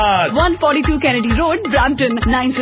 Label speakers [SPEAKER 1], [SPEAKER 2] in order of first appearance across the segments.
[SPEAKER 1] 142 Kennedy Road, Brampton,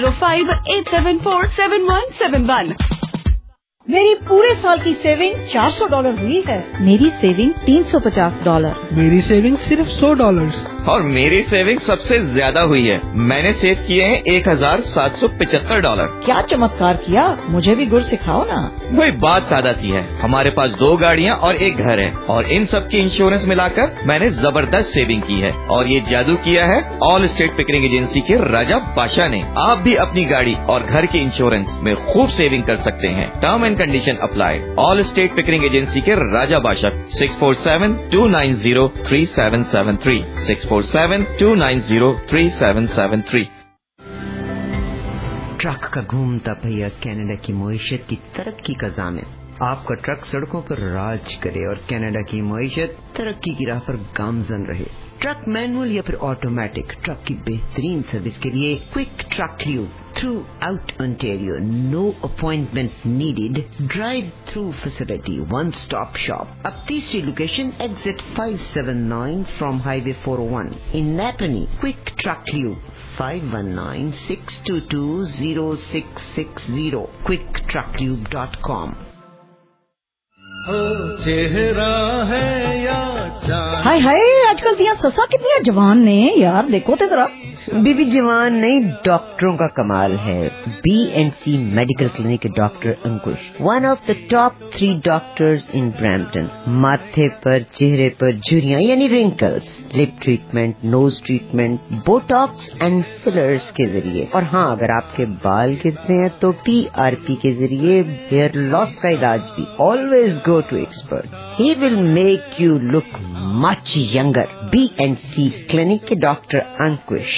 [SPEAKER 1] 9058747171.
[SPEAKER 2] میری پورے سال کی سیونگ $400 ہوئی ہے.
[SPEAKER 3] میری سیونگ $350.
[SPEAKER 4] میری سیونگ صرف $100.
[SPEAKER 5] اور میری سیونگ سب سے زیادہ ہوئی ہے. میں نے سیو کیے ہیں $1775.
[SPEAKER 2] کیا چمتکار کیا, مجھے بھی گر سکھاؤ نا.
[SPEAKER 5] وہی بات سادہ سی ہے. ہمارے پاس 2 گاڑیاں اور 1 گھر ہے اور ان سب کی انشورنس ملا کر میں نے زبردست سیونگ کی ہے. اور یہ جادو کیا ہے آل اسٹیٹ پکننگ ایجنسی کے راجا بادشاہ نے. آپ بھی اپنی گاڑی اور گھر کی انشورنس میں خوب سیونگ کر سکتے ہیں. Term and condition apply. All state packing agency کے راجا بادشاہ. 647-290-3773 647-290-3773.
[SPEAKER 6] ٹرک کا گھومتا پہیا کینیڈا کی معیشت کی ترقی کا ضامن. آپ کا ٹرک سڑکوں پر راج کرے اور کینیڈا کی معیشت ترقی کی راہ پر گامزن رہے. ٹرک مینول یا پھر آٹومیٹک, ٹرک کی بہترین سروس کے لیے quick truck lube throughout Ontario. No appointment needed. Drive through facility. One stop shop. اب تیسری location exit 579 from highway 401 in Napanee. Quick truck lube 519-622-0660. quicktruckliube.com.
[SPEAKER 4] چہرہ ہے یا
[SPEAKER 2] ہائے ہائے, آج کل دیا سسا کتنی جوان نے یار, دیکھو تے ذرا.
[SPEAKER 6] بی بی جوان نہیں, ڈاکٹروں کا کمال ہے. BNC میڈیکل کلینک کے doctor Ankush, one of the top 3 doctors in Brampton. ماتھے پر چہرے پر جھریاں یعنی wrinkles, lip treatment, nose treatment, botox and fillers کے ذریعے. اور ہاں, اگر آپ کے بال گرتے ہیں تو PRP کے ذریعے ہیئر لاس کا علاج بھی. Always go to expert. He will make you look much younger. BNC clinic کے doctor Ankush.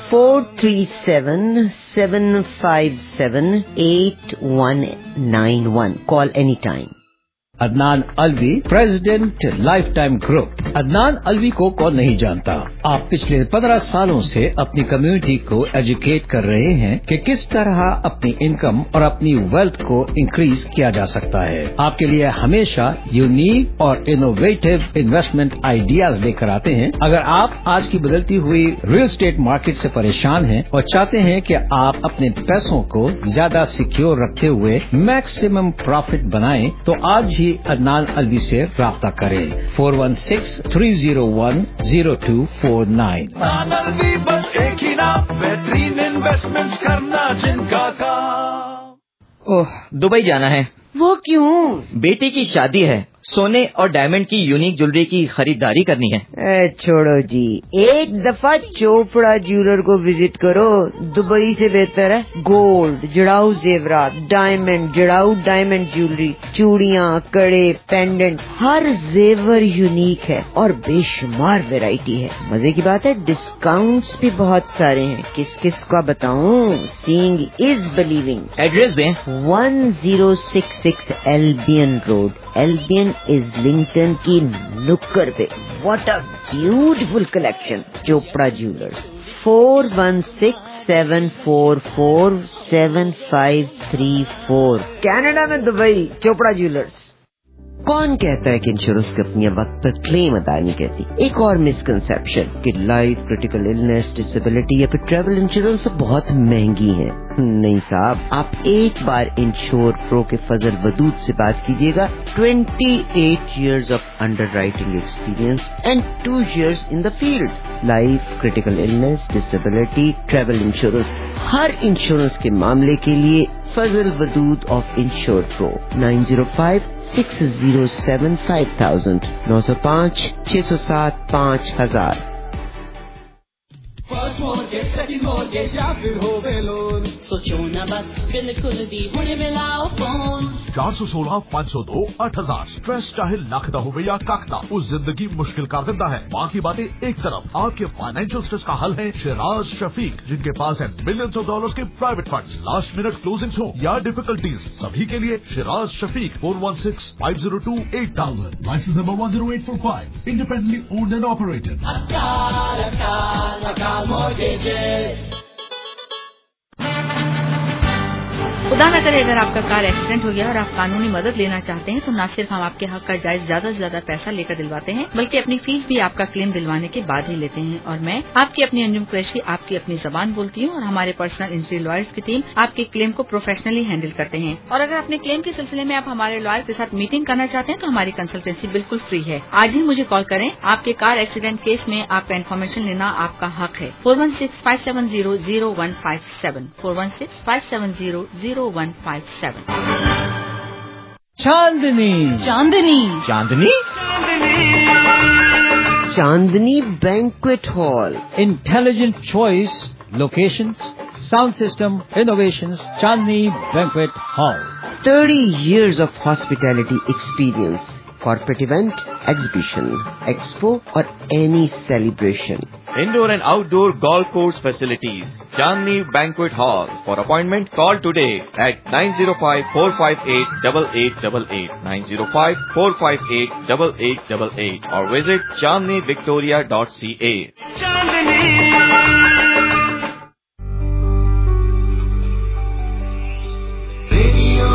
[SPEAKER 6] 437-757-8191. Call anytime.
[SPEAKER 7] Adnan Alvi, president lifetime group. Adnan Alvi کو کون نہیں جانتا. آپ پچھلے 15 سالوں سے اپنی کمیونٹی کو ایجوکیٹ کر رہے ہیں کہ کس طرح اپنی انکم اور اپنی ویلتھ کو انکریز کیا جا سکتا ہے. آپ کے لیے ہمیشہ یونیک اور انوویٹو انویسٹمنٹ آئیڈیاز لے کر آتے ہیں. اگر آپ آج کی بدلتی ہوئی ریل اسٹیٹ مارکیٹ سے پریشان ہیں اور چاہتے ہیں کہ آپ اپنے پیسوں کو زیادہ سیکیور رکھتے ہوئے میکسیمم پروفٹ بنائیں تو آج ہی عدنان الوی سے رابطہ کریں. 416-301-0249.
[SPEAKER 8] الوی بس ایک ہی نام, بہترین انویسٹمنٹ کرنا جن کا کام.
[SPEAKER 5] دبئی جانا ہے.
[SPEAKER 2] وہ کیوں؟
[SPEAKER 5] بیٹی کی شادی ہے. سونے اور ڈائمنڈ کی یونیک جویلری کی خریداری کرنی ہے.
[SPEAKER 6] چھوڑو جی, ایک دفعہ چوپڑا جیولر کو وزٹ کرو. دبئی سے بہتر ہے. گولڈ, جڑاؤ زیورات, ڈائمنڈ, جڑاؤ ڈائمنڈ جیولری, چوڑیاں, کڑے, پینڈنٹ, ہر زیور یونیک ہے اور بے شمار ویرائٹی ہے. مزے کی بات ہے ڈسکاؤنٹس بھی بہت سارے ہیں. کس کس کا بتاؤں, سینگ از بلیونگ.
[SPEAKER 5] ایڈریس دیں.
[SPEAKER 6] 1066 ایلبین روڈ. ایلبین ایزلنگٹن کی نکڑ پہ. What a beautiful collection. Chopra jewellers. 416-744-7534. Canada میں دبئی. چوپڑا جیولرز. کون کہتا ہے کہ انشورنس کمپنیاں وقت پر کلیم ادا نہیں کرتی؟ ایک اور مسکنسپشن کہ لائف, کریٹیکل النس, ڈسیبلٹی یا پھر ٹریول انشورنس بہت مہنگی ہیں. نہیں صاحب, آپ ایک بار انشور پرو کے فضل ودود سے بات کیجیے گا. 28 years of underwriting experience and 2 years in the field. Life, critical illness, disability, travel insurance, ہر انشورنس کے معاملے کے لیے Fazal Wadood of insure pro. 905-607-5000. 905-607-5000.
[SPEAKER 8] First mortgage, second mortgage یا پھر ہووے لون,
[SPEAKER 1] سوچو نہ بس بالکل بھی ہونے ملاؤ فون.
[SPEAKER 9] 416-502-8000. اسٹریس چاہے لاکھ دا ہوئے یا کاک دا, اس زندگی مشکل کر دیتا ہے. باقی باتیں ایک طرف, آپ کے فائنینشیل اسٹریس کا حل ہے شیراز شفیق, جن کے پاس ہے ملینز آف ڈالرز کے private funds. Last minute closing ہو یا ڈیفیکلٹیز, سبھی کے لیے شیراز شفیق. 416-502-8000. لائسنس نمبر 10845. Independently owned and operated.
[SPEAKER 3] खुदा न करे अगर आपका कार एक्सीडेंट हो गया और आप कानूनी मदद लेना चाहते हैं तो न सिर्फ हम आपके हक का जायज ज्यादा से ज्यादा पैसा लेकर दिलवाते हैं बल्कि अपनी फीस भी आपका क्लेम दिलवाने के बाद ही लेते हैं। और मैं आपकी अपनी अंजुम कुरैशी आपकी अपनी जबान बोलती हूँ और हमारे पर्सनल इंजरी लॉयर्स की टीम आपके क्लेम को प्रोफेशनली हैंडल करते हैं। और अगर अपने क्लेम के सिलसिले में आप हमारे लॉयर के साथ मीटिंग करना चाहते हैं तो हमारी कंसल्टेंसी बिल्कुल फ्री है। आज ही मुझे कॉल करें। आपके कार एक्सीडेंट केस में आपका इन्फॉर्मेशन लेना आपका हक है। 416-570-0157 416-570-0157।
[SPEAKER 7] Chandni
[SPEAKER 2] Chandni
[SPEAKER 5] Chandni
[SPEAKER 6] Chandni banquet hall,
[SPEAKER 7] intelligent choice, locations, sound system, innovations, Chandni banquet hall.
[SPEAKER 6] 30 years of hospitality experience, corporate event, exhibition, expo or any celebration.
[SPEAKER 5] Indoor and outdoor golf course facilities. Chandni Banquet Hall. For appointment, call today at 905-458-8888, 905-458-8888 or visit chandnivictoria.ca.
[SPEAKER 8] Radio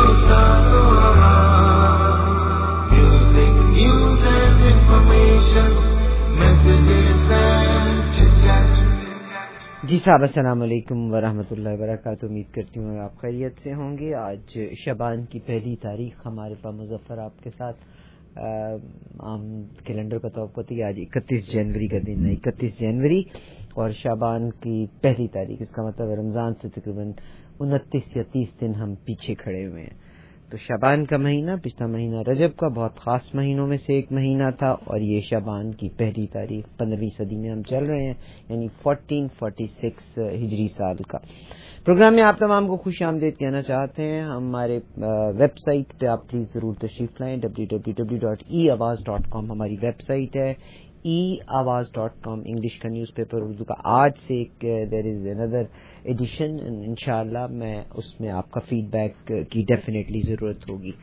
[SPEAKER 8] music, news and information, messages and chit-chat.
[SPEAKER 6] जी साहब, अस्सलाम वालेकुम वरहमतुल्लाहि वबरकातुहू। उम्मीद करती हूँ आप खैरियत से होंगे। आज शबान की पहली तारीख हमारे पास मुजफ्फर आपके साथ आम कैलेंडर का तौक़ुत है आज 31 जनवरी का दिन है, 31 जनवरी और शाबान की पहली तारीख। इसका मतलब रमज़ान से तकरीबन 29 या 30 दिन हम पीछे खड़े हुए हैं। तो शाबान का महीना, पिछला महीना रजब का बहुत ख़ास महीनों में से एक महीना था और ये शाबान की पहली तारीख 15वीं सदी में हम चल रहे हैं, यानी 1446 हिजरी साल का। प्रोग्राम में आप तमाम को खुश आमदीद कहना चाहते हैं। हमारे वेबसाइट पे आप प्लीज़ ज़रूर तशरीफ़ लाएँ। www.eawaz.com हमारी वेबसाइट है। eawaz.com इंग्लिश का न्यूज़पेपर, उर्दू का। आज से एक देयर इज़ अनदर एडिशन, इंशाअल्लाह मैं उसमें आपका फीडबैक की डेफिनेटली ज़रूरत होगी।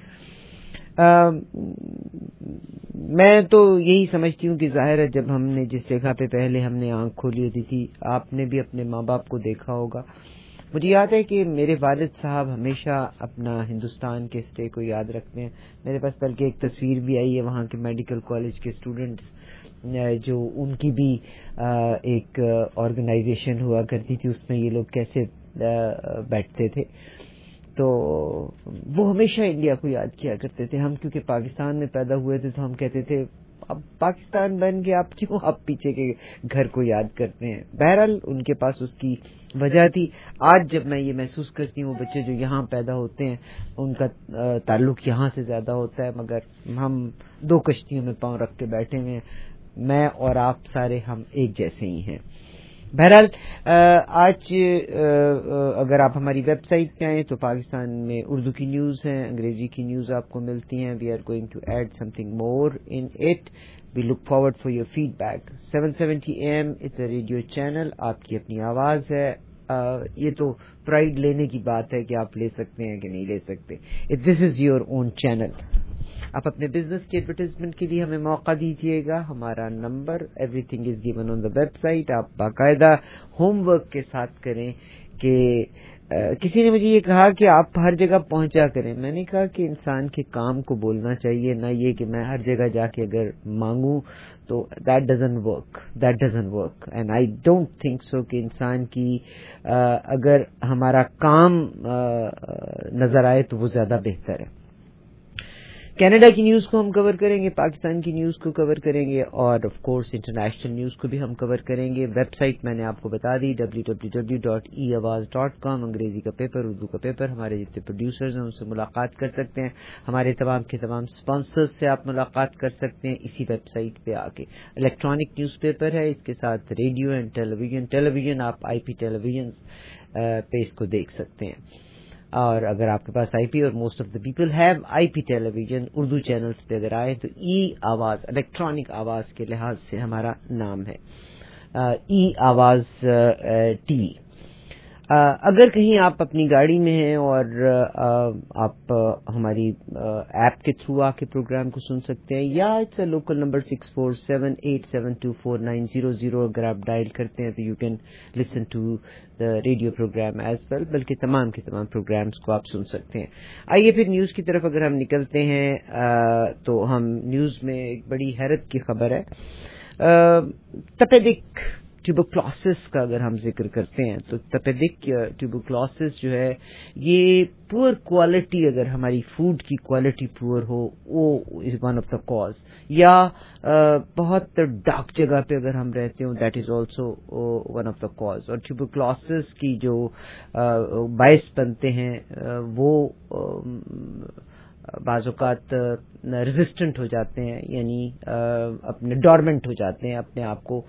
[SPEAKER 6] मैं तो यही समझती हूँ कि ज़ाहिर है जब हमने जिस जगह पे पहले हमने आँख खोली होती थी, आपने भी अपने माँ बाप को देखा होगा। मुझे याद है कि मेरे वालिद साहब हमेशा अपना हिंदुस्तान के स्टे को याद रखते हैं। मेरे पास बल्कि एक तस्वीर भी आई है वहाँ के मेडिकल कॉलेज के स्टूडेंट्स, जो उनकी भी एक ऑर्गेनाइजेशन हुआ करती थी, उसमें ये लोग कैसे बैठते थे। तो वो हमेशा इंडिया को याद किया करते थे। हम क्योंकि पाकिस्तान में पैदा हुए थे तो हम कहते थे अब पाकिस्तान बन के आप क्यों आप पीछे के घर को याद करते हैं। बहरहाल उनके पास उसकी वजह थी। आज जब मैं ये महसूस करती हूँ बच्चे जो यहाँ पैदा होते हैं उनका ताल्लुक यहाँ से ज्यादा होता है, मगर हम दो कश्तियों में पांव रख के बैठे हुए हैं। मैं और आप सारे हम एक जैसे ही हैं। बहरहाल आज अगर आप हमारी वेबसाइट पे आएँ तो पाकिस्तान में उर्दू की न्यूज़ हैं, अंग्रेजी की न्यूज़ आपको मिलती हैं। We are going to add something more in it. We look forward for your feedback. 770 AM it's a radio channel, आपकी अपनी आवाज़ है। ये तो प्राइड लेने की बात है कि आप ले सकते हैं कि नहीं ले सकते। This is your own channel. आप अपने बिजनेस की एडवर्टाइजमेंट के लिए हमें मौका दीजिएगा। हमारा number everything is given on the website. आप बाकायदा होमवर्क के साथ करें कि किसी ने मुझे ये कहा कि आप हर जगह पहुंचा करें। मैंने कहा कि इंसान के काम को बोलना चाहिए, ना ये कि मैं हर जगह जाके अगर मांगूं तो that doesn't work and I don't think so कि इंसान की अगर हमारा काम नजर आए तो वो ज्यादा बेहतर है। कनाडा की न्यूज़ को हम कवर करेंगे, पाकिस्तान की न्यूज़ को कवर करेंगे और ऑफ कोर्स इंटरनेशनल न्यूज़ को भी हम कवर करेंगे। वेबसाइट मैंने आपको बता दी www.eawaz.com, अंग्रेजी का पेपर, उर्दू का पेपर। हमारे जितने प्रोड्यूसर्स हैं उनसे मुलाकात कर सकते हैं। हमारे तमाम के तमाम स्पॉन्सर्स से आप मुलाकात कर सकते हैं इसी वेबसाइट पे आके। इलेक्ट्रॉनिक न्यूज़पेपर है, इसके साथ रेडियो एंड टेलीविजन आप IP टेलीविजन पे इसको देख सकते हैं। और अगर आपके पास IP और most of the people have IP television, Urdu channels पे अगर आए तो आवाज़ इलेक्ट्रॉनिक आवाज़ के लिहाज से हमारा नाम है आवाज़ TV। اگر کہیں آپ اپنی گاڑی میں ہیں اور آپ ہماری ایپ کے تھرو آ کے پروگرام کو سن سکتے ہیں، یا اٹس اے لوکل نمبر 6478724900، اگر آپ ڈائل کرتے ہیں تو you can listen to the radio programme as well, بلکہ تمام کے تمام پروگرامز کو آپ سن سکتے ہیں. آئیے پھر نیوز کی طرف اگر ہم نکلتے ہیں تو ہم نیوز میں ایک بڑی حیرت کی خبر ہے. تپیدک ٹیوبرکلوسس کا اگر ہم ذکر کرتے ہیں تو تپیدک ٹیوبرکلوسس جو ہے یہ پور کوالٹی، اگر ہماری فوڈ کی کوالٹی پور ہو، وہ is one of the cause, یا بہت ڈارک جگہ پہ اگر ہم رہتے ہوں، that is also one of the cause. اور ٹیوبرکلوسس کی جو باعث بنتے ہیں وہ بعض اوقات ریزسٹنٹ ہو جاتے ہیں، یعنی اپنے ڈورمنٹ ہو جاتے ہیں، اپنے آپ کو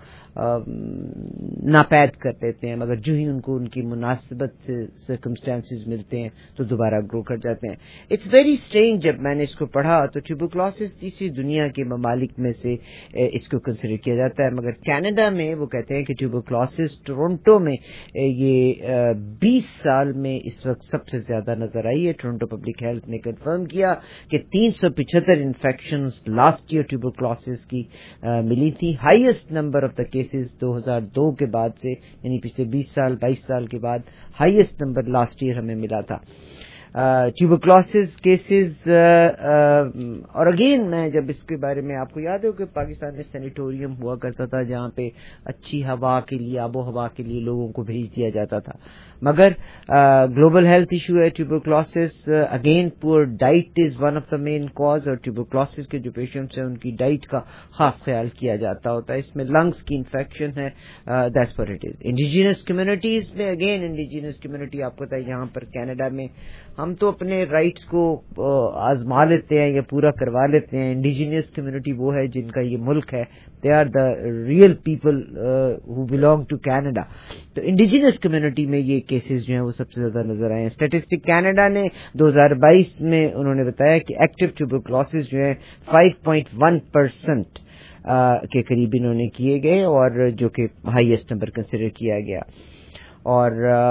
[SPEAKER 6] ناپید کر دیتے ہیں، مگر جو ہی ان کو ان کی مناسبت سے سرکمسٹانسز ملتے ہیں تو دوبارہ گرو کر جاتے ہیں. It's very strange. جب میں نے اس کو پڑھا تو ٹیوبرکلوسس تیسری دنیا کے ممالک میں سے اس کو کنسیڈر کیا جاتا ہے، مگر کینیڈا میں وہ کہتے ہیں کہ ٹیوبرکلوسس ٹورنٹو میں یہ 20 سال میں اس وقت سب سے زیادہ نظر آئی ہے. ٹورنٹو پبلک ہیلتھ نے کنفرم کیا کہ 375 انفیکشنز لاسٹ ایئر ٹیوبرکلوسس کی ملی تھی. Highest number of the cases 2002 کے بعد سے، یعنی پچھلے 22 سال کے بعد ہائیسٹ نمبر لاسٹ ایئر ہمیں ملا تھا ٹیوبرکلوسس کیسز. اور اگین میں جب اس کے بارے میں، آپ کو یاد ہو کہ پاکستان میں سینیٹوریم ہوا کرتا تھا جہاں پہ اچھی ہوا کے لیے، آب و ہوا کے لیے لوگوں کو بھیج دیا جاتا تھا، مگر گلوبل ہیلتھ ایشو ہے tuberculosis. Again poor diet is one of the main cause, اور ٹیوبرکلوسس کے جو پیشنٹس ہیں ان کی ڈائٹ کا خاص خیال کیا جاتا ہوتا ہے. اس میں لنگس کی انفیکشن ہے، that's what it is. Indigenous communities میں، اگین انڈیجینس کمیونٹی آپ کو پتہ ہے یہاں پر کینیڈا میں ہم تو اپنے رائٹس کو آزما لیتے ہیں یا پورا کروا لیتے ہیں. انڈیجینس کمیونٹی وہ ہے جن کا یہ ملک ہے، they are the real people who belong to Canada. تو انڈیجینس کمیونٹی میں یہ کیسز جو ہیں وہ سب سے زیادہ نظر آئے ہیں. اسٹیٹسٹک کینیڈا نے 2022 میں انہوں نے بتایا کہ ایکٹیو ٹیوبرکلوسس جو ہیں 5.1% کے قریب انہوں نے کیے گئے، اور جو کہ ہائیسٹ نمبر کنسیڈر کیا گیا. اور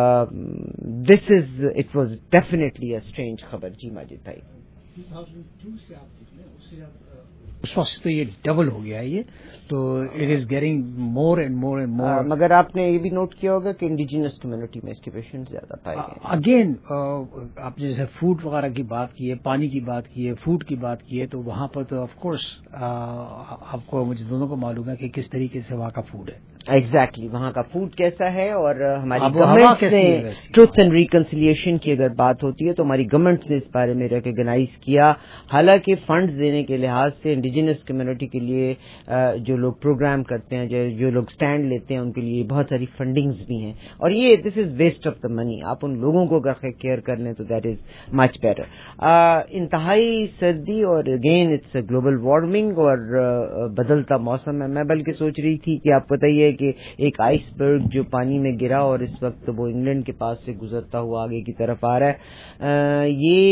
[SPEAKER 6] this is it was definitely a strange خبر. جی ماجد بھائی،
[SPEAKER 7] 2002 سے آپ دیکھ لیں، اس وقت تو یہ ڈبل ہو گیا ہے یہ، تو it is getting more and more and more.
[SPEAKER 6] مگر آپ نے یہ بھی نوٹ کیا ہوگا کہ انڈیجینس کمیونٹی میں اس کے پیشنٹ زیادہ پائے گئے.
[SPEAKER 7] اگین آپ نے جیسے فوڈ وغیرہ کی بات کی ہے، پانی کی بات کی ہے، فوڈ کی بات کی ہے، تو وہاں پر تو آف کورس آپ کو، مجھے دونوں کو معلوم ہے کہ کس طریقے سے وہاں کا فوڈ ہے.
[SPEAKER 6] ایگزیکٹلی وہاں کا فوڈ کیسا ہے. اور ہماری گورنمنٹ نے ٹروتھ اینڈ ریکنسیلیشن کی اگر بات ہوتی ہے تو ہماری گورنمنٹ نے اس بارے میں ریکگنائز کیا. حالانکہ فنڈز دینے کے لحاظ سے انڈیجینس کمیونٹی کے لیے جو لوگ پروگرام کرتے ہیں، جو لوگ سٹینڈ لیتے ہیں، ان کے لیے بہت ساری فنڈنگز بھی ہیں. اور یہ دس از ویسٹ آف دا منی. آپ ان لوگوں کو اگر کیئر کر لیں تو دیٹ از مچ بیٹر. انتہائی سردی اور اگین اٹس گلوبل وارمنگ اور بدلتا موسم ہے. میں بلکہ سوچ رہی تھی کہ آپ پتہ ہی ہے کہ ایک آئس برگ جو پانی میں گرا اور اس وقت وہ انگلینڈ کے پاس سے گزرتا ہوا آگے کی طرف آ رہا ہے. یہ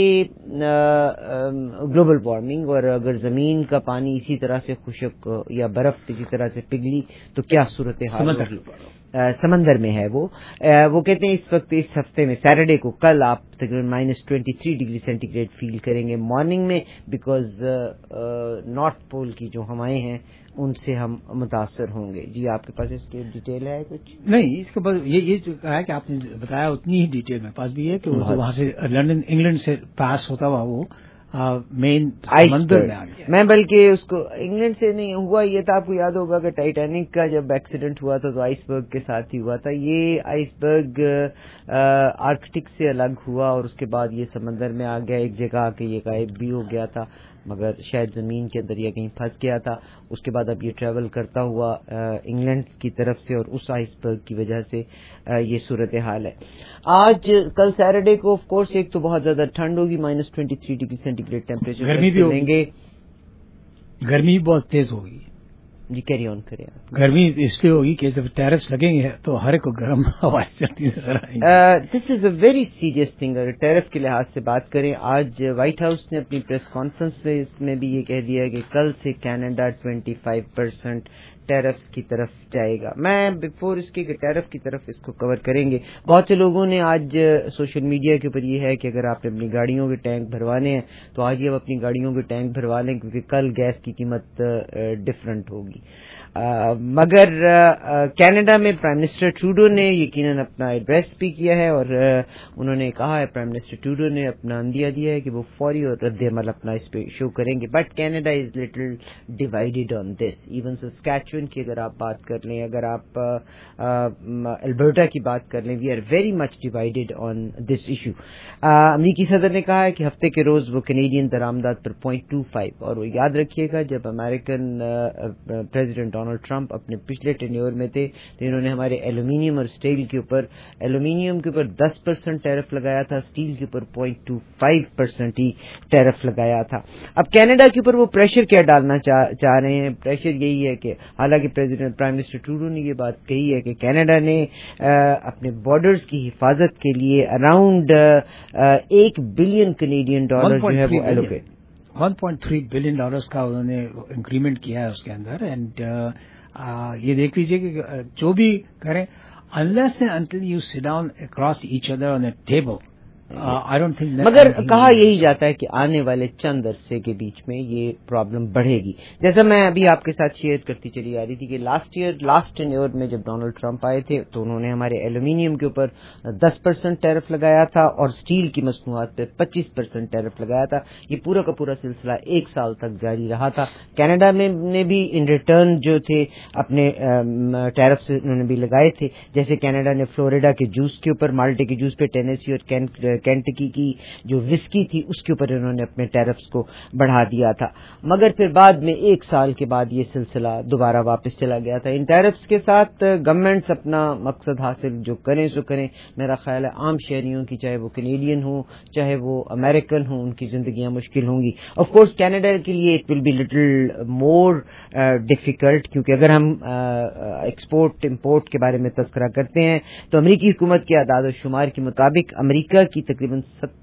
[SPEAKER 6] گلوبل وارمنگ، اور اگر زمین کا پانی اسی طرح سے خشک یا برف اسی طرح سے پگھلی تو کیا صورتحال ہوگی. سمندر میں ہے وہ کہتے ہیں اس وقت اس ہفتے میں سیٹرڈے کو، کل آپ تقریباً -23 ڈگری سینٹی گریڈ فیل کریں گے مارننگ میں، بیکاز نارتھ پول کی جو ہوائیں ہیں ان سے ہم متاثر ہوں گے. جی آپ کے پاس اس کی ڈیٹیل ہے کچھ؟
[SPEAKER 7] نہیں، اس کے بعد یہ جو کہا ہے کہ آپ نے بتایا اتنی ہی ڈیٹیل میرے پاس بھی ہے کہ وہاں سے لندن انگلینڈ سے پاس ہوتا ہوا وہ مین سمندر میں آ گیا.
[SPEAKER 6] میں بلکہ اس کو انگلینڈ سے نہیں ہوا، یہ تھا آپ کو یاد ہوگا کہ ٹائٹینک کا جب ایکسیڈنٹ ہوا تھا تو آئس برگ کے ساتھ ہی ہوا تھا. یہ آئس برگ آرکٹک سے الگ ہوا اور اس کے بعد یہ سمندر میں آ گیا. ایک جگہ آ کے یہ غائب بھی ہو گیا تھا، مگر شاید زمین کے اندر یا کہیں پھنس گیا تھا. اس کے بعد اب یہ ٹریول کرتا ہوا انگلینڈ کی طرف سے، اور اس آئس برگ کی وجہ سے یہ صورتحال ہے. آج کل سیٹرڈے کو آف کورس ایک تو بہت زیادہ ٹھنڈ ہوگی، -23 ڈگری سینٹی گریڈ ٹیمپریچر.
[SPEAKER 7] گرمی بھی ہوگی، گرمی بہت تیز ہوگی.
[SPEAKER 6] جی کیری آن کریں.
[SPEAKER 7] گرمی اس لیے ہوگی کہ جب ٹیرفس لگیں گے تو ہر ایک کو گرم ہوائیں چلتی نظر آئیں گی.
[SPEAKER 6] This is a very serious thing. اگر ٹیرف کے لحاظ سے بات کریں، آج وائٹ ہاؤس نے اپنی پریس کانفرنس میں اس میں بھی یہ کہہ دیا کہ کل سے کینیڈا 25% ٹیرفس کی طرف جائے گا. میں بفور اس کے ٹیرف کی طرف اس کو کور کریں گے. بہت سے لوگوں نے آج سوشل میڈیا کے اوپر یہ ہے کہ اگر آپ نے اپنی گاڑیوں کے ٹینک بھروانے ہیں تو آج ہی آپ اپنی گاڑیوں کے ٹینک بھروا لیں کیونکہ کل گیس کی قیمت ڈفرنٹ ہوگی. مگر کینیڈا میں پرائم منسٹر ٹروڈو نے یقیناً اپنا ایڈریس بھی کیا ہے اور انہوں نے کہا ہے, پرائم منسٹر ٹروڈو نے اپنا اندیا دیا ہے کہ وہ فوری اور رد عمل اپنا اس پہ شو کریں گے. But Canada is little divided on this. Even Saskatchewan کی اگر آپ بات کر لیں, اگر آپ البرٹا کی بات کر لیں, we are very much divided on this issue. امریکی صدر نے کہا ہے کہ ہفتے کے روز وہ کینیڈین درآمدات پر 0.25, اور وہ یاد رکھیے گا جب امریکن پریزیڈنٹ ڈونلڈ ٹرمپ اپنے پچھلے ٹینیور میں تھے تو انہوں نے ہمارے ایلومینیم اور اسٹیل کے اوپر 10% ٹیرف لگایا تھا, اسٹیل کے اوپر 0.25% ہی ٹیرف لگایا تھا. اب کینیڈا کے اوپر وہ پریشر کیا ڈالنا چاہ رہے ہیں؟ پریشر یہی ہے کہ حالانکہ پرائم منسٹر ٹروڈو نے یہ بات کہی ہے کہ کینیڈا نے اپنے بارڈرز کی حفاظت کے لیے اراؤنڈ $1 بلین کینیڈین ڈالر جو ہے وہ ایلوکیٹ
[SPEAKER 7] $1.3 بلین کا انہوں نے انکریمنٹ کیا ہے اس کے اندر. اینڈ یہ دیکھ لیجیے کہ جو بھی کریں, unless and until you sit down across each other on a table, I don't think.
[SPEAKER 6] مگر کہا یہی جاتا ہے کہ آنے والے چند عرصے کے بیچ میں یہ پرابلم بڑھے گی. جیسا میں ابھی آپ کے ساتھ شیئر کرتی چلی آ رہی تھی کہ لاسٹ ٹینیور میں جب ڈونلڈ ٹرمپ آئے تھے تو انہوں نے ہمارے ایلومینیم کے اوپر 10% ٹیرف لگایا تھا اور اسٹیل کی مصنوعات پہ 25% ٹیرف لگایا تھا. یہ پورا کا پورا سلسلہ 1 سال تک جاری رہا تھا. کینیڈا میں نے بھی ان ریٹرن جو تھے اپنے ٹیرف سے انہوں نے بھی لگائے تھے. جیسے کینیڈا نے فلوریڈا کے جوس کے اوپر, مالٹے کے جوس پہ, ٹینیسی اور کینٹکی کی جو وسکی تھی اس کے اوپر انہوں نے اپنے ٹیرفس کو بڑھا دیا تھا. مگر پھر بعد میں 1 سال کے بعد یہ سلسلہ دوبارہ واپس چلا گیا تھا. ان ٹیرفس کے ساتھ گورنمنٹس اپنا مقصد حاصل جو کریں سو کریں. میرا خیال ہے عام شہریوں کی, چاہے وہ کینیڈین ہوں چاہے وہ امریکن ہوں, ان کی زندگیاں مشکل ہوں گی. آف کورس کینیڈا کے لیے it will be little more difficult, کیونکہ اگر ہم ایکسپورٹ امپورٹ کے بارے میں تذکرہ کرتے ہیں تو امریکی حکومت کے اعداد و شمار کے مطابق امریکہ کی تقریباً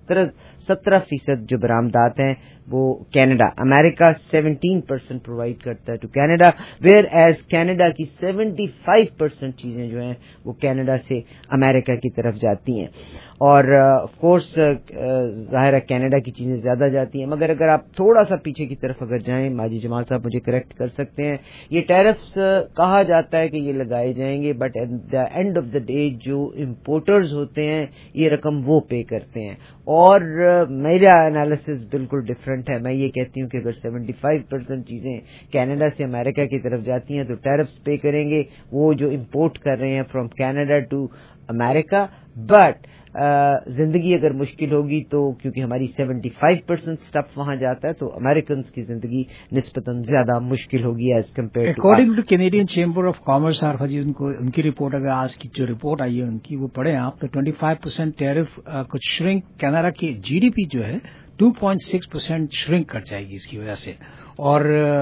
[SPEAKER 6] 17% جو برآمدات ہیں وہ کینیڈا, امریکہ 17% پرووائڈ کرتا ہے to Canada, whereas Canada کی 75% چیزیں جو ہیں وہ کینیڈا سے امریکہ کی طرف جاتی ہیں. اور آف کورس ظاہر ہے کینیڈا کی چیزیں زیادہ جاتی ہیں. مگر اگر آپ تھوڑا سا پیچھے کی طرف اگر جائیں, ماجی جمال صاحب مجھے کریکٹ کر سکتے ہیں, یہ ٹیرفس کہا جاتا ہے کہ یہ لگائے جائیں گے, but at the end of the day جو امپورٹرز ہوتے ہیں یہ رقم وہ پے کرتے ہیں. اور میرا انالیسس بالکل ڈفرینٹ ہے. میں یہ کہتی ہوں کہ اگر 75% چیزیں کینیڈا سے امریکہ کی طرف جاتی ہیں تو ٹیرفس پے کریں گے وہ جو امپورٹ کر رہے ہیں فرام کینیڈا ٹو امریکہ. بٹ زندگی اگر مشکل ہوگی تو کیونکہ ہماری 75% سٹف وہاں جاتا ہے تو امریکنز کی زندگی نسبتاً زیادہ مشکل ہوگی as compare to.
[SPEAKER 7] According to Canadian chamber of commerce Arifa ji, ان کی رپورٹ اگر آج کی جو رپورٹ آئی ہے ان کی وہ پڑھیں آپ تو 25% ٹیرف کچھ شرنک, کینیڈا کی جی ڈی پی جو ہے 2.6% شرنک کر جائے گی اس کی وجہ سے. اور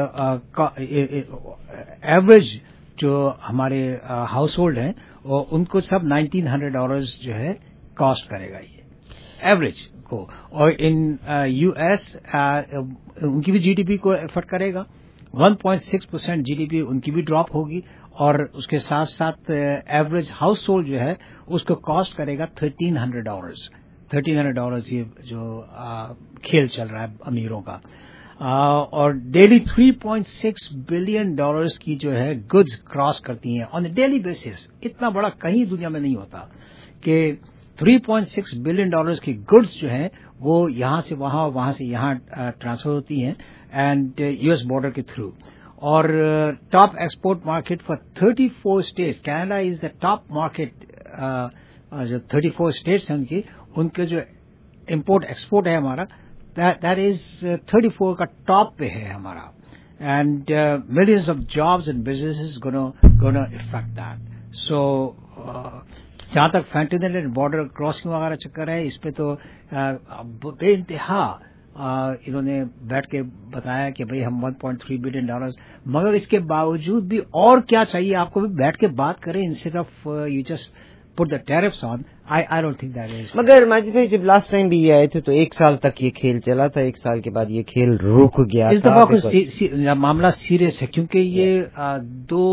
[SPEAKER 7] ایوریج جو ہمارے ہاؤس ہولڈ ہیں ان کو سب $1,900 جو ہے کاسٹ کرے گا یہ ایوریج کو. اور ان یو ایس ان کی بھی جی ڈی پی کو افیکٹ کرے گا. 1.6% جی ڈی پی ان کی بھی ڈراپ ہوگی اور اس کے ساتھ ساتھ ایوریج ہاؤس ہولڈ جو ہے اس کو کاسٹ کرے گا $1,300. $1,300 یہ جو کھیل چل رہا ہے امیروں کا. اور ڈیلی $3.6 بلین کی جو ہے گڈز کراس کرتی ہیں آن اے ڈیلی بیسس. اتنا بڑا کہیں دنیا میں نہیں ہوتا کہ $3.6 بلین کی گڈز جو ہیں وہ یہاں سے وہاں, وہاں سے یہاں ٹرانسفر ہوتی ہیں اینڈ یو ایس بارڈر کے تھرو. اور top export market for 34 states, Canada is the top market. جو 34 اسٹیٹس ہیں ان کے جو امپورٹ ایکسپورٹ ہے ہمارا that is 34 کا ٹاپ پہ ہے ہمارا. And millions of jobs and businesses gonna affect that. So جہاں تک فینٹینل اینڈ بارڈر کراسنگ وغیرہ چکر ہے اس پہ تو بے انتہا انہوں نے بیٹھ کے بتایا کہ بھئی ہم $1.3 بلین, مگر اس کے باوجود بھی اور کیا چاہیے آپ کو بھی بیٹھ کے بات کریں instead of you just put the tariffs on, I don't think that is.
[SPEAKER 6] مگر ماجد بھائی جب لاسٹ ٹائم بھی یہ آئے تھے تو 1 سال تک یہ کھیل چلا تھا, 1 سال کے بعد یہ کھیل رک گیا
[SPEAKER 7] اس دفعہ کوئی معاملہ سیریس ہے کیونکہ یہ دو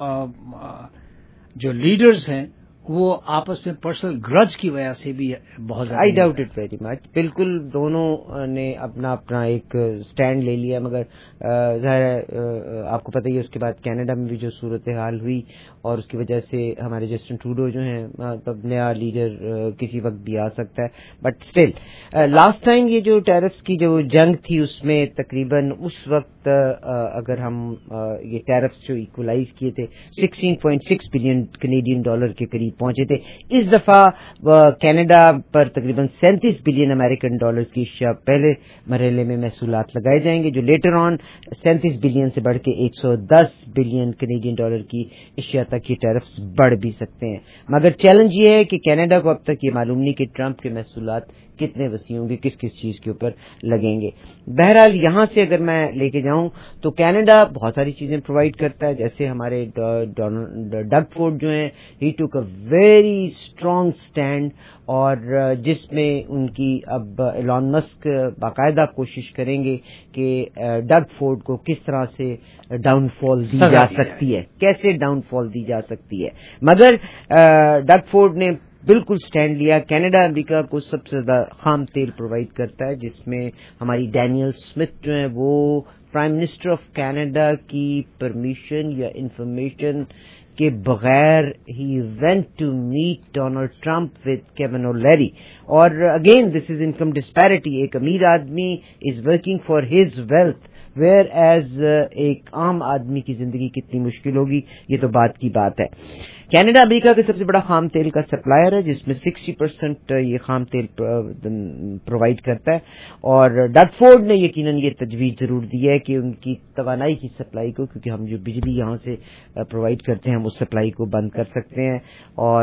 [SPEAKER 7] جو لیڈرز ہیں وہ آپس میں پرسنل گرج کی وجہ سے بھی بہت زیادہ.
[SPEAKER 6] I doubt it very much. بالکل دونوں نے اپنا اپنا ایک اسٹینڈ لے لیا, مگر ظاہر ہے آپ کو پتہ ہی ہے اس کے بعد کینیڈا میں بھی جو صورتحال ہوئی اور اس کی وجہ سے ہمارے جسٹن ٹروڈو جو ہیں تب نیا لیڈر کسی وقت بھی آ سکتا ہے. بٹ اسٹل لاسٹ ٹائم یہ جو ٹیرفس کی جو جنگ تھی اس میں تقریباً اس وقت اگر ہم یہ ٹیرفس جو ایکولائز کیے تھے 16.6 بلین کینیڈین ڈالر کے قریب پہنچے تھے. اس دفعہ کینیڈا پر تقریباً 37 بلین امریکن ڈالرز کی اشیاء پہلے مرحلے میں محصولات لگائے جائیں گے, جو لیٹر آن 37 بلین سے بڑھ کے 110 بلین کینیڈین ڈالر کی اشیاء تک یہ ٹیرفس بڑھ بھی سکتے ہیں. مگر چیلنج یہ ہے کہ کینیڈا کو اب تک یہ معلوم نہیں کہ ٹرمپ کے محصولات کتنے وسیع ہوں گے, کس کس چیز کے اوپر لگیں گے. بہرحال یہاں سے اگر میں لے کے جاؤں تو کینیڈا بہت ساری چیزیں پرووائڈ کرتا ہے, جیسے ہمارے ڈگ فورڈ جو ہیں ہی ٹوک اے ویری اسٹرانگ اسٹینڈ, اور جس میں ان کی اب ایلان مسک باقاعدہ کوشش کریں گے کہ ڈگ فورڈ کو کس طرح سے ڈاؤن فال دی جا سکتی ہے, کیسے ڈاؤن فال دی جا سکتی ہے. مگر ڈگ فورڈ نے بالکل سٹینڈ لیا. کینیڈا امریکہ کو سب سے زیادہ خام تیل پرووائڈ کرتا ہے, جس میں ہماری ڈینیل اسمتھ جو ہیں وہ پرائم منسٹر آف کینیڈا کی پرمیشن یا انفارمیشن کے بغیر ہی went to meet Donald Trump with Kevin O'Leary. اور again this is income disparity. ایک امیر آدمی is working for his wealth whereas ایک عام آدمی کی زندگی کتنی مشکل ہوگی, یہ تو بات کی بات ہے. کینیڈا امریکہ کا سب سے بڑا خام تیل کا سپلائر ہے, جس میں 60% یہ خام تیل پرووائڈ کرتا ہے. اور ڈگ فورڈ نے یقیناً یہ تجویز ضرور دی ہے کہ ان کی توانائی کی سپلائی کو, کیونکہ ہم جو بجلی یہاں سے پرووائڈ کرتے ہیں ہم اس سپلائی کو بند کر سکتے ہیں. اور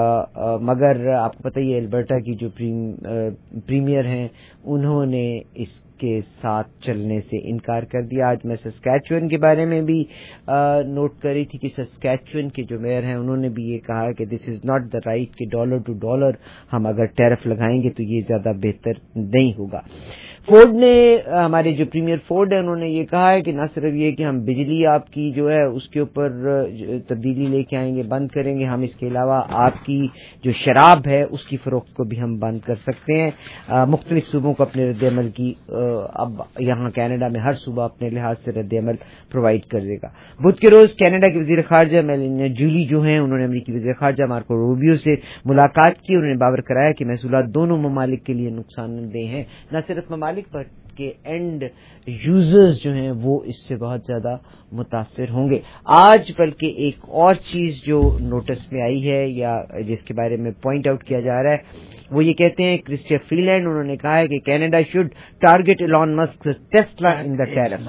[SPEAKER 6] مگر آپ کو پتہ ہی ہے البرٹا کی جو پریمیئر ہیں انہوں نے اس کے ساتھ چلنے سے انکار کر دیا. آج میں سسکیچوئن کے بارے میں بھی نوٹ کر رہی تھی کہ سسکیچوئن کے جو میئر ہیں انہوں نے بھی یہ کہا کہ this is not the right کہ ڈالر ٹو ڈالر ہم اگر ٹیرف لگائیں گے تو یہ زیادہ بہتر نہیں ہوگا. فورڈ نے, ہمارے جو پریمیئر فورڈ ہے, انہوں نے یہ کہا ہے کہ نہ صرف یہ کہ ہم بجلی آپ کی جو ہے اس کے اوپر تبدیلی لے کے آئیں گے, بند کریں گے, ہم اس کے علاوہ آپ کی جو شراب ہے اس کی فروخت کو بھی ہم بند کر سکتے ہیں. مختلف صوبوں کو اپنے رد عمل کی, اب یہاں کینیڈا میں ہر صوبہ اپنے لحاظ سے رد عمل پرووائڈ کر دے گا. بدھ کے روز کینیڈا کے وزیر خارجہ میلینیا جولی جو ہیں انہوں نے امریکی وزیر خارجہ مارکو روبیو سے ملاقات کی. انہوں نے باور کرایا کہ محصولات دونوں ممالک کے لیے نقصان دہ ہیں, نہ صرف ممالک پر کے اینڈ یوزرز جو ہیں وہ اس سے بہت زیادہ متاثر ہوں گے. آج بلکہ ایک اور چیز جو نوٹس میں آئی ہے یا جس کے بارے میں پوائنٹ آؤٹ کیا جا رہا ہے وہ یہ کہتے ہیں کرسٹیا فری لینڈ, انہوں نے کہا ہے کہ Canada should target Elon Musk Tesla in the tariff.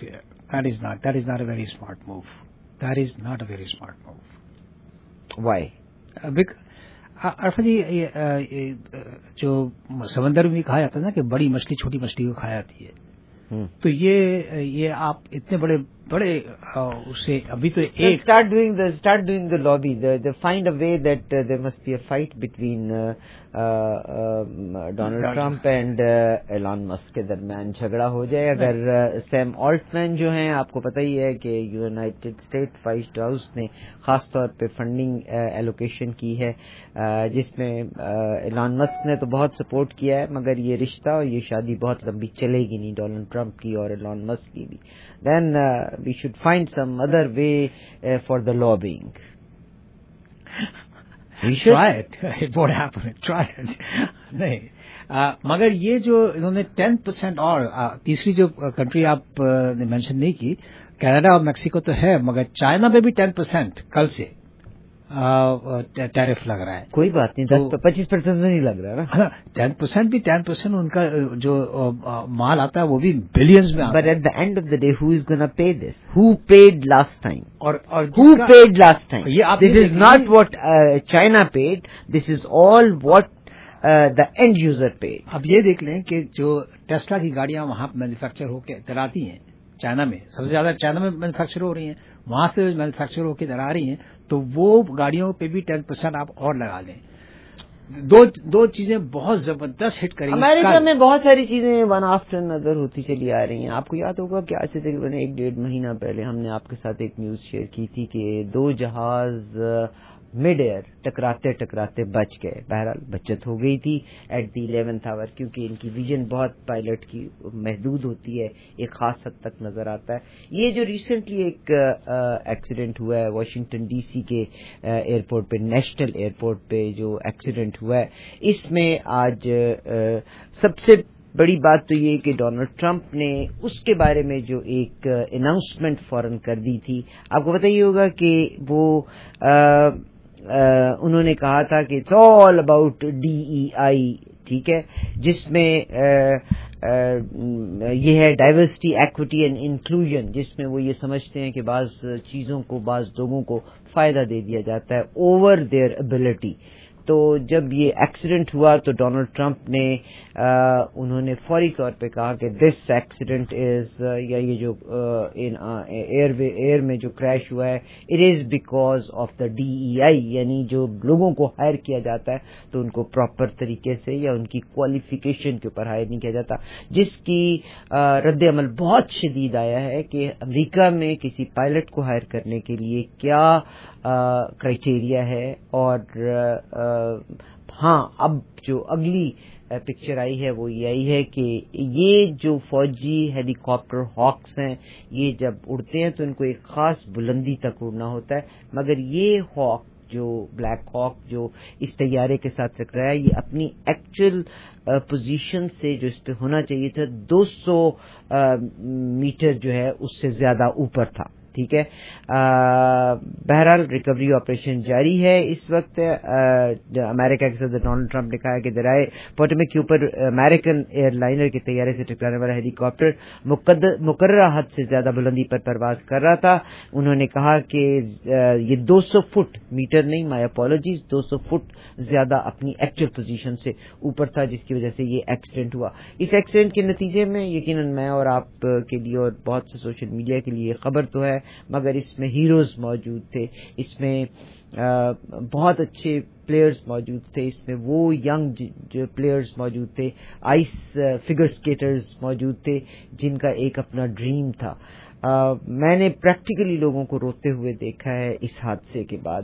[SPEAKER 7] That is not a very smart move. That is not a very smart move.
[SPEAKER 6] Why?
[SPEAKER 7] عرفہ جی, جو سمندر میں کہا جاتا ہے نا کہ بڑی مچھلی چھوٹی مچھلی کو کھا جاتی ہے, تو یہ آپ اتنے بڑے اسے ابھی تو ایک
[SPEAKER 6] start doing the lobby. They find a way that there must be a fight between Donald Trump and Elon Musk کے درمیان جھگڑا ہو جائے. اگر سیم آلٹمین جو ہیں, آپ کو پتہ ہی ہے کہ یونائٹڈ اسٹیٹ وائٹ ہاؤس نے خاص طور پہ فنڈنگ ایلوکیشن کی ہے, جس میں ایلان مسک نے تو بہت سپورٹ کیا ہے, مگر یہ رشتہ اور یہ شادی بہت لمبی چلے گی نہیں ڈونلڈ ٹرمپ کی اور ایلان مسک کی بھی. Then we should find some other way for the lobbying.
[SPEAKER 7] We should try it. It won't happen. Try it. نہیں, مگر یہ جو انہوں نے 10% اور تیسری جو کنٹری آپ نے مینشن نہیں کی, کینیڈا اور میکسیکو تو ہے, مگر چائنا میں بھی 10% کل سے ٹیرف لگ رہا ہے.
[SPEAKER 6] کوئی بات نہیں, 10-25% نہیں لگ رہا نا.
[SPEAKER 7] 10% بھی 10% ان کا جو مال آتا ہے وہ بھی بلینز میں آتا ہے.
[SPEAKER 6] But at the end of the day, who is going to pay this? Who paid last time?
[SPEAKER 7] اور
[SPEAKER 6] who paid last time? This is not what China paid. This is all what the end user paid.
[SPEAKER 7] اب یہ دیکھ لیں کہ جو Tesla کی گاڑیاں وہاں مینوفیکچر ہو کے اتر آتی ہیں چائنا میں, سب سے زیادہ چائنا میں مینوفیکچر ہو رہی ہیں, وہاں سے مینوفیکچر ہو کے ادھر آ رہی ہیں تو وہ گاڑیوں پہ بھی 10% آپ اور لگا لیں. دو چیزیں بہت زبردست ہٹ کریں گی.
[SPEAKER 6] امریکہ میں بہت ساری چیزیں ون آفٹر نظر ہوتی چلی آ رہی ہیں. آپ کو یاد ہوگا کہ آج سے تقریباً 1-1.5 مہینہ پہلے ہم نے آپ کے ساتھ ایک نیوز شیئر کی تھی کہ 2 جہاز مڈ ایئر ٹکراتے بچ گئے. بہرحال بچت ہو گئی تھی ایٹ دی 11th آور, کیونکہ ان کی ویژن بہت پائلٹ کی محدود ہوتی ہے, ایک خاص حد تک نظر آتا ہے. یہ جو ریسنٹلی ایک ایکسیڈنٹ ہوا ہے واشنگٹن ڈی سی کے ایئرپورٹ پہ, نیشنل ایئرپورٹ پہ جو ایکسیڈنٹ ہوا ہے, اس میں آج سب سے بڑی بات تو یہ کہ ڈونلڈ ٹرمپ نے اس کے بارے میں جو ایک اناؤنسمنٹ فوراً کر دی تھی. آپ کو پتہ ہی ہوگا کہ وہ انہوں نے کہا تھا کہ اٹس آل اباؤٹ DEI, ٹھیک ہے, جس میں یہ ہے ڈائیورسٹی, ایکوٹی اینڈ انکلوژن, جس میں وہ یہ سمجھتے ہیں کہ بعض چیزوں کو, بعض لوگوں کو فائدہ دے دیا جاتا ہے اوور دیئر ایبلٹی. تو جب یہ ایکسیڈنٹ ہوا تو ڈونلڈ ٹرمپ نے انہوں نے فوری طور پہ کہا کہ دس ایکسیڈنٹ از, یا یہ جو ایئر میں جو کریش ہوا ہے, it is because of the DEI, یعنی جو لوگوں کو ہائر کیا جاتا ہے تو ان کو پراپر طریقے سے یا ان کی کوالیفیکیشن کے اوپر ہائر نہیں کیا جاتا, جس کی رد عمل بہت شدید آیا ہے کہ امریکہ میں کسی پائلٹ کو ہائر کرنے کے لیے کیا کرائٹیریا ہے. اور ہاں, اب جو اگلی پکچر آئی ہے وہ یہ آئی ہے کہ یہ جو فوجی ہیلی کاپٹر ہاکس ہیں, یہ جب اڑتے ہیں تو ان کو ایک خاص بلندی تک اڑنا ہوتا ہے, مگر یہ ہاک جو بلیک ہاک جو اس طیارے کے ساتھ ٹکرایا, یہ اپنی ایکچوئل پوزیشن سے جو اس پہ ہونا چاہیے تھا 200 میٹر جو ہے اس سے زیادہ اوپر تھا, ٹھیک ہے. بہرحال ریکوری آپریشن جاری ہے اس وقت. امریکہ کے صدر ڈونلڈ ٹرمپ نے کہا کہ ذرائع پوٹومک کے اوپر امریکن ایئر لائنر کے طیارے سے ٹکرانے والا ہیلی کاپٹر مقررہ حد سے زیادہ بلندی پر پرواز کر رہا تھا. انہوں نے کہا کہ یہ 200 فٹ, میٹر نہیں, مائی اپالوجیز, 200 فٹ زیادہ اپنی ایکچوئل پوزیشن سے اوپر تھا, جس کی وجہ سے یہ ایکسیڈنٹ ہوا. اس ایکسیڈنٹ کے نتیجے میں یقیناً میں اور آپ کے لیے اور بہت سے سوشل میڈیا کے لیے خبر تو ہے, مگر اس میں ہیروز موجود تھے, اس میں بہت اچھے پلیئرز موجود تھے, اس میں وہ ینگ جو پلیئرز موجود تھے, آئس فگر اسکیٹرز موجود تھے جن کا ایک اپنا ڈریم تھا. میں نے پریکٹیکلی لوگوں کو روتے ہوئے دیکھا ہے اس حادثے کے بعد.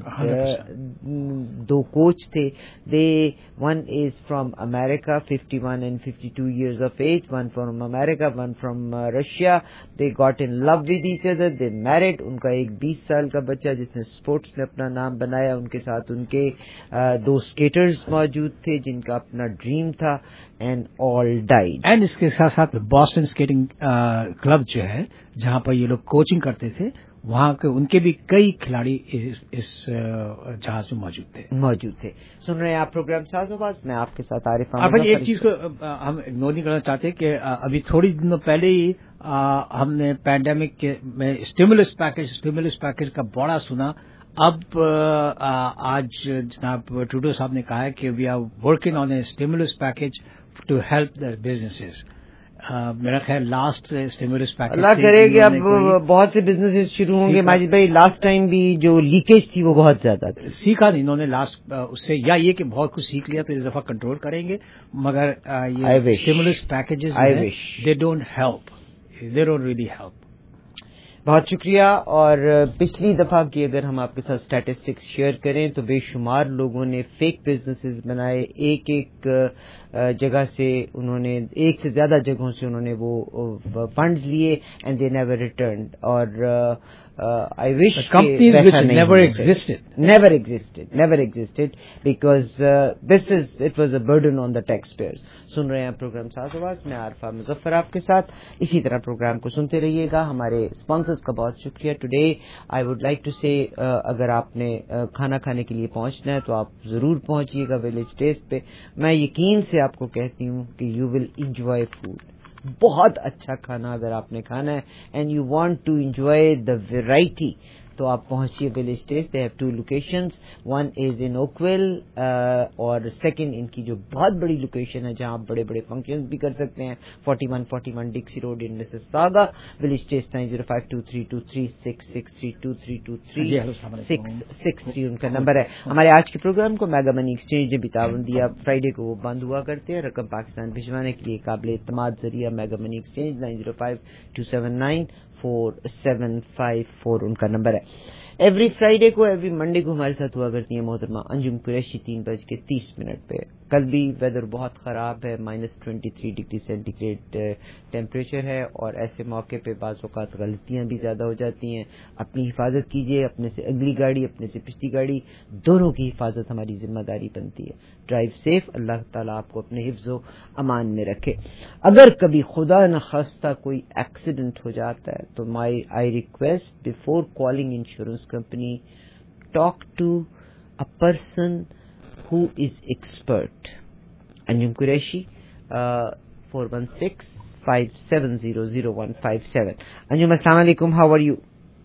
[SPEAKER 6] 2 کوچ تھے, one is from America, 51 and 52 years of age, one from America, one from Russia. They got in love with each other, they married. ان کا ایک 20 سال کا بچہ جس نے اسپورٹس میں اپنا نام بنایا, ان کے ساتھ ان کے 2 اسکیٹرز موجود تھے جن کا اپنا ڈریم تھا, and all died.
[SPEAKER 7] اینڈ اس کے ساتھ ساتھ باسٹن اسکیٹنگ کلب جو ہے جہاں پر یہ لوگ کوچنگ کرتے تھے, وہاں کے ان کے بھی کئی کھلاڑی اس جہاز میں موجود تھے.
[SPEAKER 6] سن رہے ہیں آپ پروگرام ساز آواز, میں آپ کے ساتھ عارف.
[SPEAKER 7] ایک چیز کو ہم اگنور نہیں کرنا چاہتے کہ ابھی تھوڑی دنوں پہلے ہی ہم نے پینڈیمک میں اسٹیمولس پیکج کا بڑا سنا. اب آج جناب ٹروڈو صاحب نے کہا ہے کہ we are working on a stimulus package to help the businesses. میرا خیال لاسٹ اسٹیمولس پیکج
[SPEAKER 6] اللہ کرے کہ اب بہت سے بزنس شروع ہوں گے. ماجد بھائی, لاسٹ ٹائم بھی جو لیکیج تھی وہ بہت زیادہ تھی.
[SPEAKER 7] سیکھا نہیں انہوں نے لاسٹ اس سے, یا یہ کہ بہت کچھ سیکھ لیا تو اس دفعہ کنٹرول کریں گے, مگر یہ stimulus packages they don't help, they don't really help.
[SPEAKER 6] بہت شکریہ. اور پچھلی دفعہ کی اگر ہم آپ کے ساتھ اسٹیٹسٹکس شیئر کریں تو بے شمار لوگوں نے فیک بزنسز بنائے, ایک جگہ سے انہوں نے, ایک سے زیادہ جگہوں سے انہوں نے وہ فنڈز لیے اینڈ دے نیور ریٹرنڈ. اور I wish
[SPEAKER 7] companies which never existed because it was a burden on the taxpayers. سن رہے ہیں پروگرام ساز آواز, میں عارفہ مظفر آپ کے ساتھ. اسی طرح پروگرام کو سنتے رہیے گا. ہمارے اسپانسرز کا بہت شکریہ. Today I would like to say, اگر آپ نے کھانا کھانے کے لیے پہنچنا ہے تو آپ ضرور پہنچیے گا ولیج ٹیسٹ پہ. میں یقین سے آپ کو کہتی ہوں کہ یو ول انجوائے فوڈ. بہت اچھا کھانا اگر آپ نے کھانا ہے and you want to enjoy the variety
[SPEAKER 6] تو آپ پہنچیے well stage. They have 2 locations. One is in Oakville اور سیکنڈ ان کی جو بہت بڑی لوکیشن ہے جہاں آپ بڑے بڑے فنکشن بھی کر سکتے ہیں 4141 Dixie road in Mississauga. Well stage 90523326632323 ان کا نمبر ہے. ہمارے آج کے پروگرام کو میگا منی ایکسچینج نے بھی تعاون دیا. فرائیڈے کو وہ بند ہوا کرتے ہیں. رقم پاکستان بھجوانے کے لیے قابل اعتماد ذریعہ میگا منی ایکسچینج 9052794754 ان کا نمبر ہے. ایوری فرائیڈے کو ایوری منڈے کو ہمارے ساتھ ہوا کرتی ہیں محترمہ انجم قریشی 3:30 پہ. کل بھی ویدر بہت خراب ہے, -23 ڈگری سینٹی گریڈ ٹیمپریچر ہے, اور ایسے موقع پہ بعض اوقات غلطیاں بھی زیادہ ہو جاتی ہیں. اپنی حفاظت کیجیے, اپنے سے اگلی گاڑی اپنے سے پچھلی گاڑی دونوں کی حفاظت ہماری ذمہ داری بنتی ہے. ڈرائیو سیف, اللہ تعالیٰ آپ کو اپنے حفظ و امان میں رکھے. اگر کبھی خدا نخواستہ کوئی ایکسیڈنٹ ہو جاتا ہے تو I request before calling insurance company talk to a person who is expert. Anjum Qureshi, 416-570-0157. Anjum, assalamu alaikum, how are you?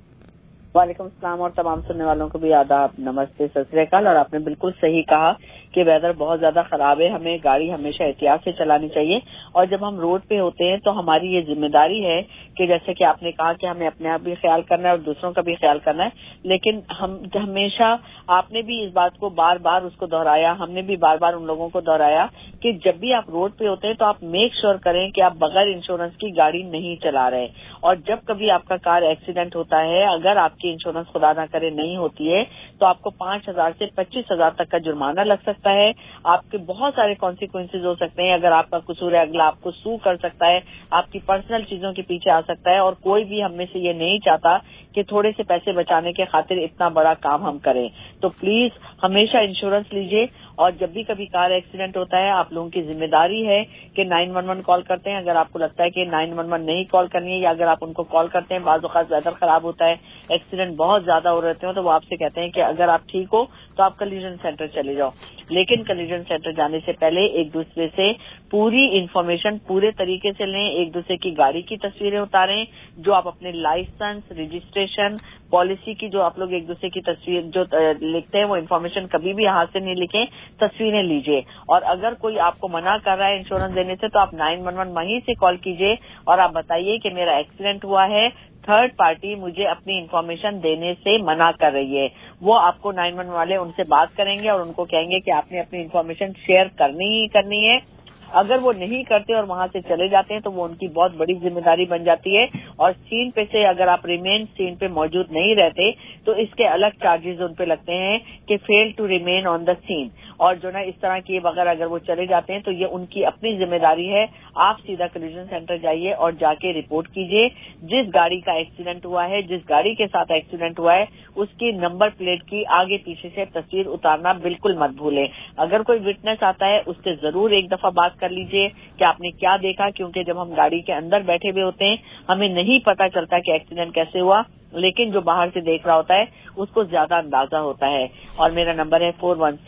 [SPEAKER 10] وعلیکم السلام, اور تمام سننے والوں کو بھی آداب, نمستے, ست سری اکال. اور آپ نے بالکل صحیح کہا کہ ویدر بہت زیادہ خراب ہے, ہمیں گاڑی ہمیشہ احتیاط سے چلانی چاہیے. اور جب ہم روڈ پہ ہوتے ہیں تو ہماری یہ ذمہ داری ہے کہ جیسے کہ آپ نے کہا کہ ہمیں اپنے آپ بھی خیال کرنا ہے اور دوسروں کا بھی خیال کرنا ہے, لیکن ہم ہمیشہ, آپ نے بھی اس بات کو بار بار اس کو دہرایا, ہم نے بھی بار بار ان لوگوں کو دہرایا کہ جب بھی آپ روڈ پہ ہوتے ہیں تو آپ میک شیور کریں کہ آپ بغیر انشورنس کی گاڑی نہیں چلا رہے. اور جب کبھی آپ کا کار ایکسیڈنٹ ہوتا ہے, اگر آپ کی انشورنس خدا نہ کرے نہیں ہوتی ہے تو آپ کو 5,000 سے 25,000 تک کا جرمانہ لگ سکتا ہے. آپ کے بہت سارے کانسیکوینسز ہو سکتے ہیں. اگر آپ کا قصور ہے اگلا آپ کو سو کر سکتا ہے, آپ کی پرسنل چیزوں کے پیچھے آ سکتا ہے, اور کوئی بھی ہم میں سے یہ نہیں چاہتا کہ تھوڑے سے پیسے بچانے کے خاطر اتنا بڑا کام ہم کریں. تو پلیز ہمیشہ انشورنس لیجئے. اور جب بھی کبھی کار ایکسیڈنٹ ہوتا ہے آپ لوگوں کی ذمہ داری ہے کہ 911 کال کرتے ہیں. اگر آپ کو لگتا ہے کہ 911 نہیں کال کرنی ہے, یا اگر آپ ان کو کال کرتے ہیں, بعض اوقات ویدر خراب ہوتا ہے, ایکسیڈنٹ بہت زیادہ ہو رہتے ہیں, تو وہ آپ سے کہتے ہیں کہ اگر آپ ٹھیک ہو تو آپ کلیجن سینٹر چلے جاؤ. لیکن کلیجن سینٹر جانے سے پہلے ایک دوسرے سے پوری انفارمیشن پورے طریقے سے لیں. ایک دوسرے کی گاڑی کی تصویریں اتاریں, جو آپ اپنے لائسنس, رجسٹریشن, پالیسی کی جو آپ لوگ ایک دوسرے کی تصویر جو لکھتے ہیں وہ انفارمیشن کبھی بھی ہاتھ سے نہیں لکھیں, تصویریں لیجئے. اور اگر کوئی آپ کو منع کر رہا ہے انشورنس دینے سے تو آپ 911 وہیں سے کال کیجئے اور آپ بتائیے کہ میرا ایکسیڈنٹ ہوا ہے, تھرڈ پارٹی مجھے اپنی انفارمیشن دینے سے منع کر رہی ہے. وہ آپ کو 911 والے ان سے بات کریں گے اور ان کو کہیں گے کہ آپ نے اپنی انفارمیشن شیئر کرنی ہی کرنی ہے. اگر وہ نہیں کرتے اور وہاں سے چلے جاتے ہیں تو وہ ان کی بہت بڑی ذمہ داری بن جاتی ہے. اور سین پہ سے اگر آپ ریمین سین پہ موجود نہیں رہتے تو اس کے الگ چارجز ان پہ لگتے ہیں کہ فیل ٹو ریمین آن دا سین. اور جو نا اس طرح کیے بغیر اگر وہ چلے جاتے ہیں تو یہ ان کی اپنی ذمہ داری ہے. آپ سیدھا کلیجن سینٹر جائیے اور جا کے رپورٹ کیجیے. جس گاڑی کا ایکسیڈنٹ ہوا ہے, جس گاڑی کے ساتھ ایکسیڈنٹ ہوا ہے, اس کی نمبر پلیٹ کی آگے پیچھے سے تصویر اتارنا بالکل مت بھولیں. اگر کوئی وٹنس آتا ہے اس سے ضرور ایک دفعہ بات کر لیجیے کہ آپ نے کیا دیکھا, کیونکہ جب ہم گاڑی کے اندر بیٹھے ہوئے ہوتے ہیں ہمیں نہیں پتا چلتا کہ ایکسیڈنٹ کیسے ہوا, لیکن جو باہر سے دیکھ رہا ہوتا ہے اس کو زیادہ اندازہ ہوتا ہے. اور میرا نمبر ہے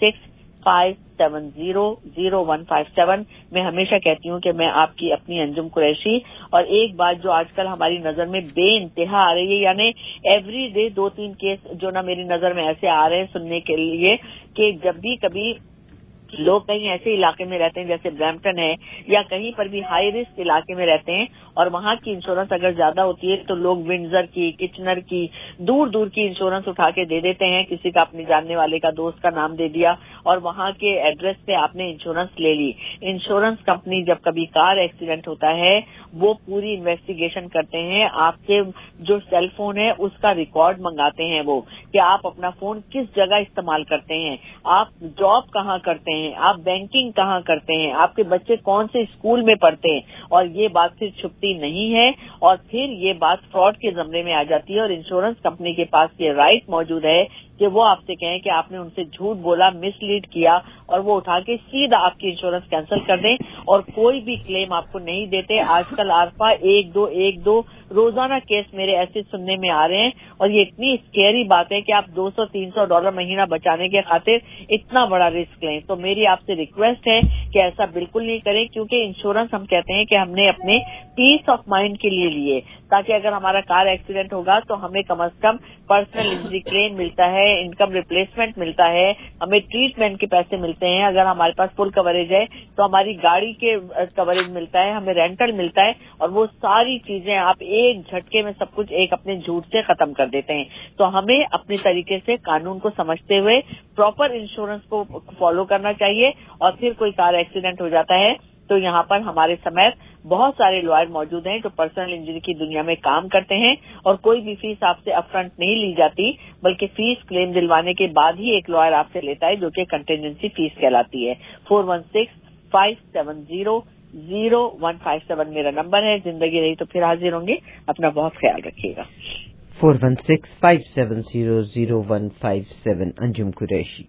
[SPEAKER 10] 416-570-0157. میں ہمیشہ کہتی ہوں کہ میں آپ کی اپنی انجم قریشی. اور ایک بات جو آج کل ہماری نظر میں بے انتہا آ رہی ہے, یعنی ایوری ڈے 2-3 کیس جو نا میری نظر میں ایسے آ رہے ہیں سننے کے لیے کہ جب بھی کبھی لوگ کہیں ایسے علاقے میں رہتے ہیں جیسے برمپٹن ہے یا کہیں پر بھی ہائی رسک علاقے میں رہتے ہیں اور وہاں کی انشورنس اگر زیادہ ہوتی ہے تو لوگ ونڈزر کی, کچنر کی, دور دور کی انشورنس اٹھا کے دے دیتے ہیں. کسی کا اپنے جاننے والے کا دوست کا نام دے دیا اور وہاں کے ایڈریس پہ آپ نے انشورنس لے لی. انشورنس کمپنی جب کبھی کار ایکسیڈنٹ ہوتا ہے وہ پوری انویسٹیگیشن کرتے ہیں. آپ کے جو سیل فون ہے اس کا ریکارڈ منگاتے ہیں وہ کہ آپ اپنا فون کس جگہ استعمال کرتے ہیں, آپ جاب کہاں کرتے ہیں, آپ بینکنگ کہاں کرتے ہیں, آپ کے بچے کون سے اسکول میں پڑھتے ہیں. اور یہ بات پھر چھپتی نہیں ہے اور پھر یہ بات فراڈ کے زمرے میں آ جاتی ہے. اور انشورنس کمپنی کے پاس یہ رائٹ موجود ہے کہ وہ آپ سے کہیں کہ آپ نے ان سے جھوٹ بولا, مس لیڈ کیا, اور وہ اٹھا کے سیدھا آپ کی انشورنس کینسل کر دیں اور کوئی بھی کلیم آپ کو نہیں دیتے. آج کل عارفہ 1-2 روزانہ کیس میرے ایسے سننے میں آ رہے ہیں, اور یہ اتنی اسکیری بات ہے کہ آپ $200-300 مہینہ بچانے کے خاطر اتنا بڑا رسک لیں. تو میری آپ سے ریکویسٹ ہے کہ ایسا بالکل نہیں کریں, کیونکہ انشورنس ہم کہتے ہیں کہ ہم نے اپنے پیس آف مائنڈ کے لیے لیے, تاکہ اگر ہمارا کار ایکسیڈنٹ ہوگا تو ہمیں کم از کم پرسنل انجری کلیم ملتا ہے, انکم ریپلیسمنٹ ملتا ہے, ہمیں ٹریٹمنٹ کے پیسے ملتے ہیں, اگر ہمارے پاس فل کوریج ہے تو ہماری گاڑی کے کوریج ملتا ہے, ہمیں رینٹل ملتا ہے, اور وہ ساری چیزیں آپ ایک جھٹکے میں سب کچھ ایک اپنے جھوٹ سے ختم کر دیتے ہیں. تو ہمیں اپنے طریقے سے قانون کو سمجھتے ہوئے پراپر انشورنس کو فالو کرنا چاہیے. اور پھر کوئی کار ایکسیڈنٹ ہو جاتا ہے تو یہاں پر ہمارے سمیت بہت سارے لائر موجود ہیں جو پرسنل انجری کی دنیا میں کام کرتے ہیں, اور کوئی بھی فیس آپ سے اپ فرنٹ نہیں لی جاتی, بلکہ فیس کلیم دلوانے کے بعد ہی ایک لائر آپ سے لیتا ہے, جو کہ کنٹینجنسی فیس کہلاتی ہے. 416-570-0157 میرا نمبر ہے. زندگی رہی تو پھر حاضر ہوں گے. اپنا بہت خیال رکھیے گا.
[SPEAKER 6] 416-570-0157 انجم قریشی.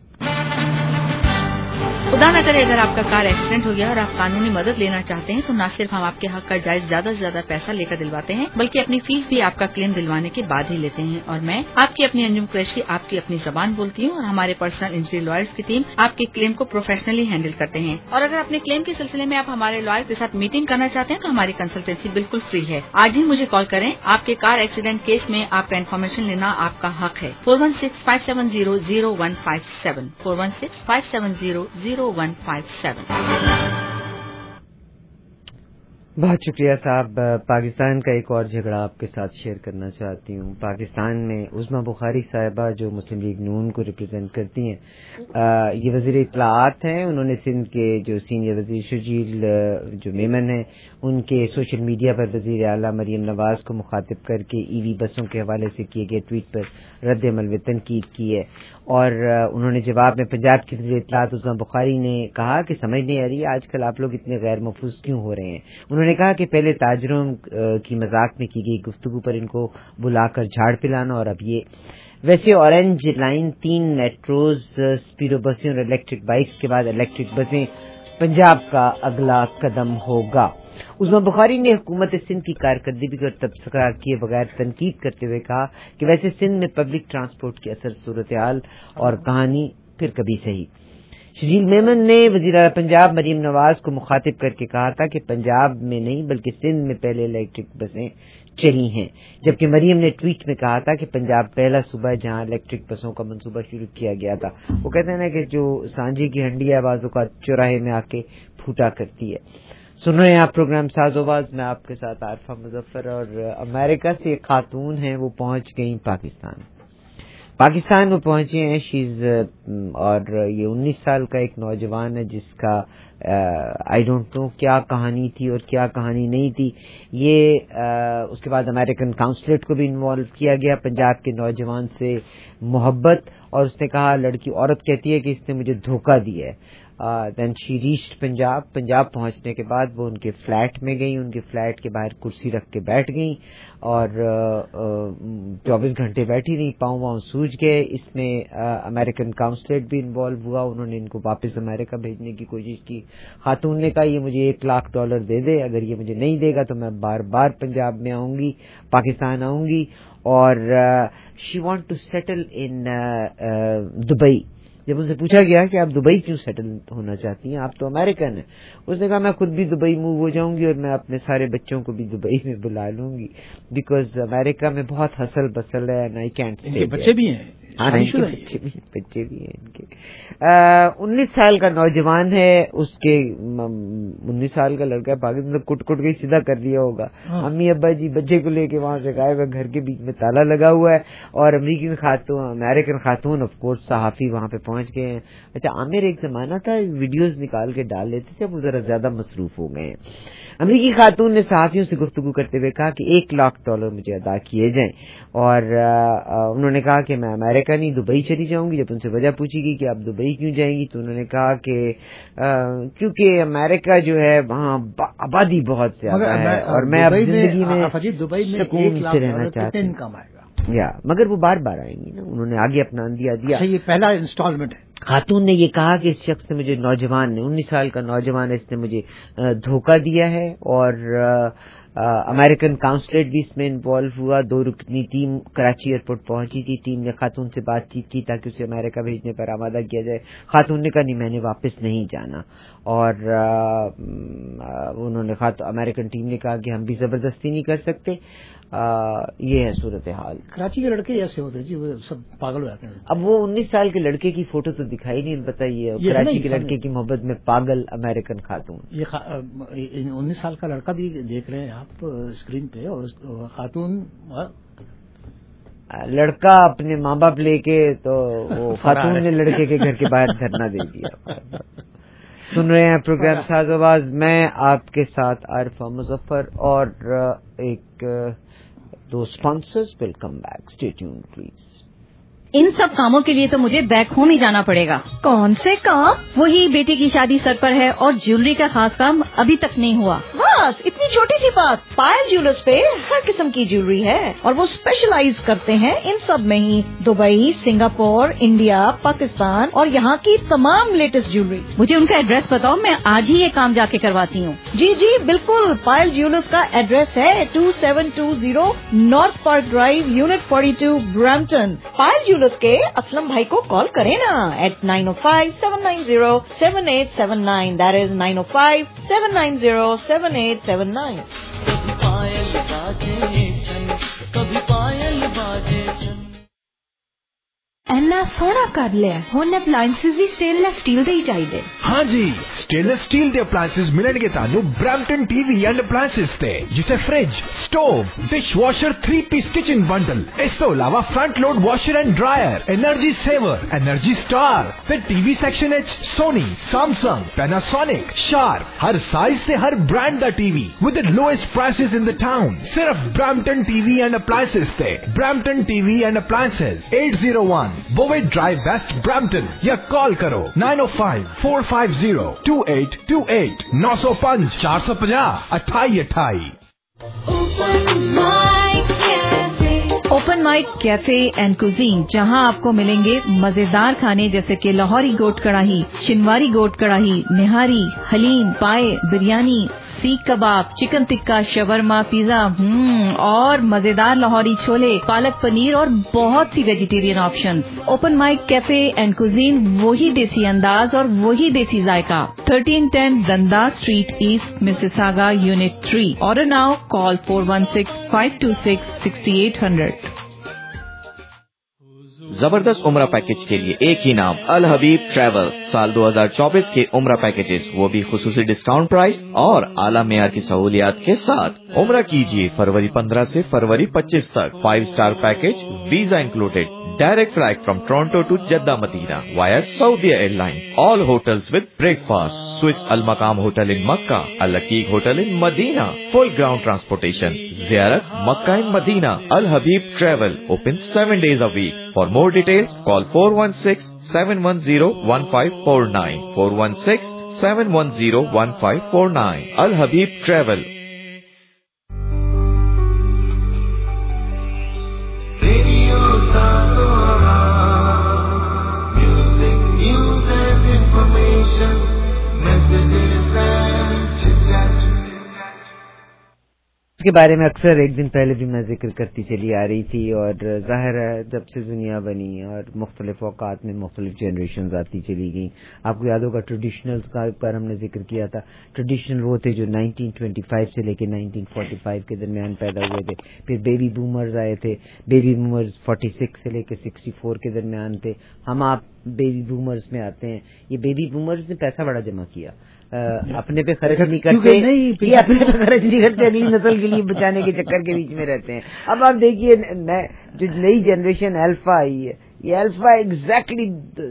[SPEAKER 3] خدا نہ کرے اگر آپ کا کار ایکسیڈنٹ ہو گیا اور آپ قانونی مدد لینا چاہتے ہیں تو نہ صرف ہم آپ کے حق کا جائز زیادہ سے زیادہ پیسہ لے کر دلواتے ہیں, بلکہ اپنی فیس بھی آپ کا کلیم دلوانے کے بعد ہی لیتے ہیں. اور میں آپ کی اپنی انجم قریشی آپ کی اپنی زبان بولتی ہوں, اور ہمارے پرسنل انجری لائرز کی ٹیم آپ کے کلیم کو پروفیشنلی ہینڈل کرتے ہیں. اور اگر اپنے کلیم کے سلسلے میں آپ ہمارے لائر کے ساتھ میٹنگ کرنا چاہتے ہیں تو ہماری کنسلٹینسی بالکل فری ہے. آج ہی مجھے کال کریں. آپ کے کار ایکسیڈنٹ کیس میں آپ کا انفارمیشن لینا آپ کا حق ہے. 416-570-0157 416-570-0157.
[SPEAKER 6] بہت شکریہ صاحب. پاکستان کا ایک اور جھگڑا آپ کے ساتھ شیئر کرنا چاہتی ہوں. پاکستان میں عظمیٰ بخاری صاحبہ جو مسلم لیگ نون کو ریپرزینٹ کرتی ہیں, یہ وزیر اطلاعات ہیں. انہوں نے سندھ کے جو سینئر وزیر شجیل جو میمن ہیں ان کے سوشل میڈیا پر وزیر اعلیٰ مریم نواز کو مخاطب کر کے ای وی بسوں کے حوالے سے کیے گئے ٹویٹ پر رد عمل و تنقید کی ہے. اور انہوں نے جواب میں پنجاب کی وزیر اطلاعات عظمیٰ بخاری نے کہا کہ سمجھ نہیں آ رہی آج کل آپ لوگ اتنے غیر محفوظ کیوں ہو رہے ہیں. انہوں نے کہا کہ پہلے تاجروں کی مذاق میں کی گئی گفتگو پر ان کو بلا کر جھاڑ پلانا, اور اب یہ. ویسے اورنج لائن 3 میٹروز, اسپیڈو بسیں اور الیکٹرک بائکس کے بعد الیکٹرک بسیں پنجاب کا اگلا قدم ہوگا. عظمیٰ بخاری نے حکومت سندھ کی کارکردگی پر تبصرہ کیے بغیر تنقید کرتے ہوئے کہا کہ ویسے سندھ میں پبلک ٹرانسپورٹ کی اثر صورتحال اور کہانی پھر کبھی صحیح. شجیل میمن نے وزیر اعلیٰ پنجاب مریم نواز کو مخاطب کر کے کہا تھا کہ پنجاب میں نہیں بلکہ سندھ میں پہلے الیکٹرک بسیں چلی ہیں, جبکہ مریم نے ٹویٹ میں کہا تھا کہ پنجاب پہلا صوبہ ہے جہاں الیکٹرک بسوں کا منصوبہ شروع کیا گیا تھا. وہ کہتے ہیں نا کہ جو سانجے کی ہنڈی ہے بازو کا چوراہے میں آ کے پھوٹا کرتی ہے. سن رہے ہیں آپ پروگرام ساز آواز, میں آپ کے ساتھ عارفہ مظفر. اور امریکہ سے ایک خاتون ہیں, وہ پہنچ گئیں پاکستان میں پہنچے ہیں شیز, اور یہ 19 سال کا ایک نوجوان ہے جس کا آئی ڈونٹ نو کیا کہانی تھی اور کیا کہانی نہیں تھی. یہ اس کے بعد امریکن کاؤنسلیٹ کو بھی انوالو کیا گیا. پنجاب کے نوجوان سے محبت, اور اس نے کہا لڑکی عورت کہتی ہے کہ اس نے مجھے دھوکہ دیا ہے. دین شی ریچڈ پنجاب پہنچنے کے بعد وہ ان کے فلیٹ میں گئی, ان کے فلیٹ کے باہر کرسی رکھ کے بیٹھ گئیں اور 24 گھنٹے بیٹھی رہی, پاؤں سوج گئے. اس میں امریکن کاؤنسلیٹ بھی انوالو ہوا, انہوں نے ان کو واپس امریکہ بھیجنے کی کوشش کی. خاتون نے کہا یہ مجھے $1,00,000 دے دے, اگر یہ مجھے نہیں دے گا تو میں بار بار پنجاب میں آؤں گی, پاکستان آؤں گی. اور she want to settle in Dubai. جب ان سے پوچھا گیا کہ آپ دبئی کیوں سیٹل ہونا چاہتی ہیں, آپ تو امریکن ہیں, اس نے کہا میں خود بھی دبئی موو ہو جاؤں گی اور میں اپنے سارے بچوں کو بھی دبئی میں بلا لوں گی, بیکاز امریکہ میں بہت ہسل بسل ہے.
[SPEAKER 7] بچے بھی ہیں,
[SPEAKER 6] بچے بھی ہیں ان کے. 19 سال کا نوجوان ہے, اس کے 19 سال کا لڑکا ہے, پاکستان سے کٹ کے سیدھا کر دیا ہوگا. امی ابا جی بچے کو لے کے وہاں سے غائب ہے, گھر کے بیچ میں تالا لگا ہوا ہے. اور امریکن خاتون آف کورس صحافی وہاں پہ پہنچ گئے ہیں. اچھا عامر, ایک زمانہ تھا ویڈیوز نکال کے ڈال لیتے تھے, اب وہ ذرا زیادہ مصروف ہو گئے ہیں. امریکی خاتون نے صحافیوں سے گفتگو کرتے ہوئے کہا کہ $1,00,000 مجھے ادا کیے جائیں, اور انہوں نے کہا کہ میں امریکہ نہیں دبئی چلی جاؤں گی. جب ان سے وجہ پوچھی گئی کہ آپ دبئی کیوں جائیں گی تو انہوں نے کہا کہ کیونکہ امریکہ جو ہے وہاں آبادی بہت زیادہ ہے اور میں اب زندگی میں سکون سے رہنا چاہتی ہوں. مگر وہ بار بار آئیں گی نا, انہوں نے آگے اپنا اندیا دیا.
[SPEAKER 7] یہ پہلا انسٹالمنٹ ہے.
[SPEAKER 6] خاتون نے یہ کہا کہ اس شخص نے مجھے, نوجوان نے, 19 سال کا نوجوان ہے, اس نے مجھے دھوکہ دیا ہے, اور امریکن کاؤنسلیٹ بھی اس میں انوالو ہوا. 2 رکنی ٹیم کراچی ایئرپورٹ پہنچی تھی. ٹیم نے خاتون سے بات چیت کی تاکہ اسے امریکہ بھیجنے پر آمادہ کیا جائے. خاتون نے کہا نہیں, میں نے واپس نہیں جانا, اور انہوں نے امریکن ٹیم نے کہا کہ ہم بھی زبردستی نہیں کر سکتے. یہ ہے صورتحال.
[SPEAKER 7] کراچی کے لڑکے ایسے ہوتے ہیں جی, وہ سب پاگل ہو جاتے ہیں.
[SPEAKER 6] اب وہ 19 سال کے لڑکے کی فوٹو تو دکھائی نہیں, بتائیے کراچی کے لڑکے کی محبت میں پاگل امریکن خاتون.
[SPEAKER 7] یہ 19 سال کا لڑکا بھی دیکھ رہے ہیں آپ اسکرین پہ, اور خاتون,
[SPEAKER 6] لڑکا اپنے ماں باپ لے کے, تو وہ خاتون نے لڑکے کے گھر کے باہر دھرنا دے دیا. سن رہے ہیں پروگرام ساز آواز, میں آپ کے ساتھ عارفہ مظفر اور ایک 2 sponsors. Will come back, stay tuned please.
[SPEAKER 3] ان سب کاموں کے لیے تو مجھے بیک ہوم ہی جانا پڑے گا.
[SPEAKER 2] کون سے کام؟
[SPEAKER 3] وہی بیٹی کی شادی سر پر ہے اور جیولری کا خاص کام ابھی تک نہیں ہوا.
[SPEAKER 2] بس اتنی چھوٹی سی بات, پائل جیولرز پہ ہر قسم کی جیولری ہے, اور وہ اسپیشلائز کرتے ہیں ان سب میں ہی. دبئی, سنگاپور, انڈیا, پاکستان اور یہاں کی تمام لیٹسٹ جیولری.
[SPEAKER 3] مجھے ان کا ایڈریس بتاؤ, میں آج ہی یہ کام جا کے کرواتی ہوں.
[SPEAKER 2] جی بالکل. پائل جیولرز کا ایڈریس ہے 2720 north park drive, unit 42, Brampton. Payal کے اسلم بھائی کو کال کریں نا at 905-790-7879. That is 905-790-7879.
[SPEAKER 11] اینا سونا کر لیا ہن اپلائنسز بھی سٹینلیس سٹیل دے ہی چاہیے.
[SPEAKER 12] ہاں جی, سٹینلیس سٹیل دے اپلائنسز ملن گے تانوں Brampton T V and appliances تے, جسے fridge, stove, dishwasher, 3 piece kitchen bundle, اس تو علاوہ front load washer and dryer, energy saver, energy star. پھر ٹی وی سیکشن اچ سونی, سیمسنگ, پیناسونک, شارپ, ہر سائز سے ہر برانڈ دا T V with the lowest prices in the town. صرف Brampton T V and appliances تے. Brampton T V and appliances, 801 Bovaird drive, west Brampton, یا call کرو 905-450-2828, 905-450-2828.
[SPEAKER 3] Open mic cafe and cuisine, جہاں آپ کو ملیں گے مزیدار کھانے جیسے کہ لاہوری گوٹ کڑاہی, شنواری گوٹ کڑاہی, نہاری, حلیم, پائے, بریانی, سیخ کباب, چکن ٹکا, شورما, پیزا, اور مزیدار لاہوری چھولے, پالک پنیر اور بہت سی vegetarian options. Open mic cafe and cuisine, وہی دیسی انداز اور وہی دیسی ذائقہ. 1310 Dundas street east, Mississauga, unit 3. Order now, call 416-526-6800.
[SPEAKER 5] زبردست عمرہ پیکج کے لیے ایک ہی نام, الحبیب ٹریول. سال 2024 کے عمرہ پیکجز, وہ بھی خصوصی ڈسکاؤنٹ پرائس اور اعلیٰ معیار کی سہولیات کے ساتھ. عمرہ کیجیے فروری 15 سے فروری 25 تک. 5 star package, visa included, direct flight from Toronto to Jeddah Madinah via Saudia airline. All hotels with breakfast. Swiss Al Maqam hotel in Makkah, Al Aqeeq hotel in Madinah. Full ground transportation, زیارت Makkah in Madinah. Al Habib travel, open 7 days a week. For more details, call 416-710-1549. 416-710-1549. Al Habib Travel.
[SPEAKER 8] Radio Sazora. Music, news and information. Messages and chit-chat.
[SPEAKER 6] اس کے بارے میں اکثر ایک دن پہلے بھی میں ذکر کرتی چلی آ رہی تھی, اور ظاہر ہے جب سے دنیا بنی اور مختلف اوقات میں مختلف جنریشنز آتی چلی گئیں. آپ کو یاد ہوگا ٹریڈیشنلز کا پر ہم نے ذکر کیا تھا. ٹریڈیشنل وہ تھے جو 1925 سے لے کے 1945 کے درمیان پیدا ہوئے تھے. پھر بیبی بومرز آئے تھے. بیبی بومرز 46 سے لے کے 64 کے درمیان تھے. ہم آپ بیبی بومرز میں آتے ہیں. یہ بیبی بومرز نے پیسہ بڑا جمع کیا, اپنے پہ خرچ نہیں کرتے, یہ اپنے پہ خرچ نہیں کرتے, اگلی نسل کے لیے بچانے کے چکر کے بیچ میں رہتے ہیں. اب آپ دیکھیے جو نئی جنریشن الفا آئی ہے, یہ الفا ایگزیکٹلی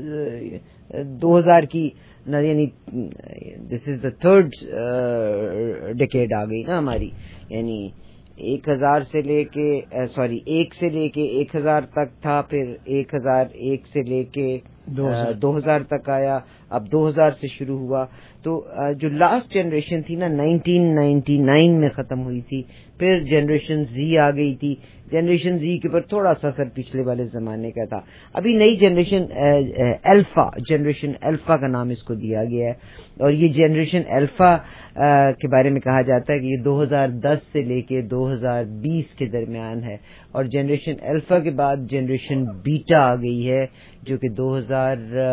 [SPEAKER 6] 2000 کی, یعنی دس از دا 3rd ڈیکیڈ آ گئی نا ہماری. یعنی 1000 سے لے کے 1 سے لے کے 1000 تک تھا, پھر 1001 سے لے کے 2000 تک آیا, اب 2000 سے شروع ہوا. تو جو لاسٹ جنریشن تھی نا 1999 میں ختم ہوئی تھی. پھر جنریشن زی آ گئی تھی. جنریشن زی کے اوپر تھوڑا سا اثر پچھلے والے زمانے کا تھا. ابھی نئی جنریشن جنریشن الفا کا نام اس کو دیا گیا ہے. اور یہ جنریشن الفا کے بارے میں کہا جاتا ہے کہ یہ 2010 سے لے کے 2020 کے درمیان ہے. اور جنریشن الفا کے بعد جنریشن بیٹا آ گئی ہے جو کہ 2000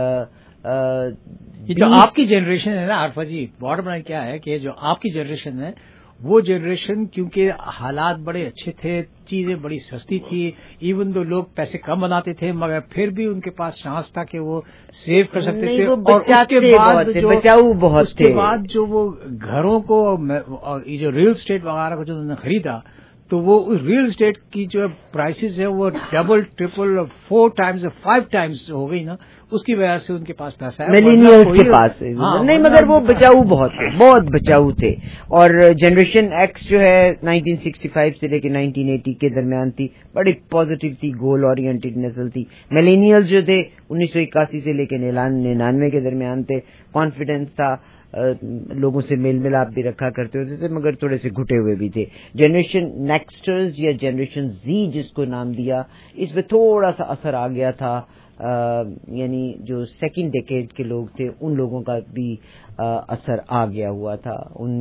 [SPEAKER 7] جو آپ کی جنریشن ہے نا عارفہ جی, باٹم لائن کیا ہے کہ جو آپ کی جنریشن ہے وہ جنریشن کیونکہ حالات بڑے اچھے تھے, چیزیں بڑی سستی تھی, ایون دو لوگ پیسے کم بناتے تھے مگر پھر بھی ان کے پاس چانس تھا کہ وہ سیو کر سکتے تھے. اور اس کے بعد جو وہ گھروں کو یہ جو ریل اسٹیٹ وغیرہ کو جو انہوں نے خریدا تو وہ ریل اسٹیٹ کی جو پرائسز ہے وہ ڈبل ٹرپل 4 ٹائمز 5 ٹائمز ہو گئی نا, اس کی وجہ سے ان کے پاس پیسہ ہے.
[SPEAKER 6] ملینیئلز کے پاس نہیں, مگر وہ بچاؤ بہت بچاؤ تھے. اور جنریشن ایکس جو ہے 1965 سے لے کے 1980 کے درمیان تھی, بڑی پازیٹیو تھی, گول اورینٹڈ نسل تھی. ملینیئلز جو تھے 1981 سے لے کے 99 کے درمیان تھے. کانفیڈنس تھا, لوگوں سے میل ملاپ بھی رکھا کرتے ہوتے تھے مگر تھوڑے سے گھٹے ہوئے بھی تھے. جنریشن نیکسٹرز یا جنریشن زی جس کو نام دیا, اس میں تھوڑا سا اثر آ گیا تھا. یعنی جو سیکنڈ ڈیکیڈ کے لوگ تھے ان لوگوں کا بھی اثر آ گیا ہوا تھا.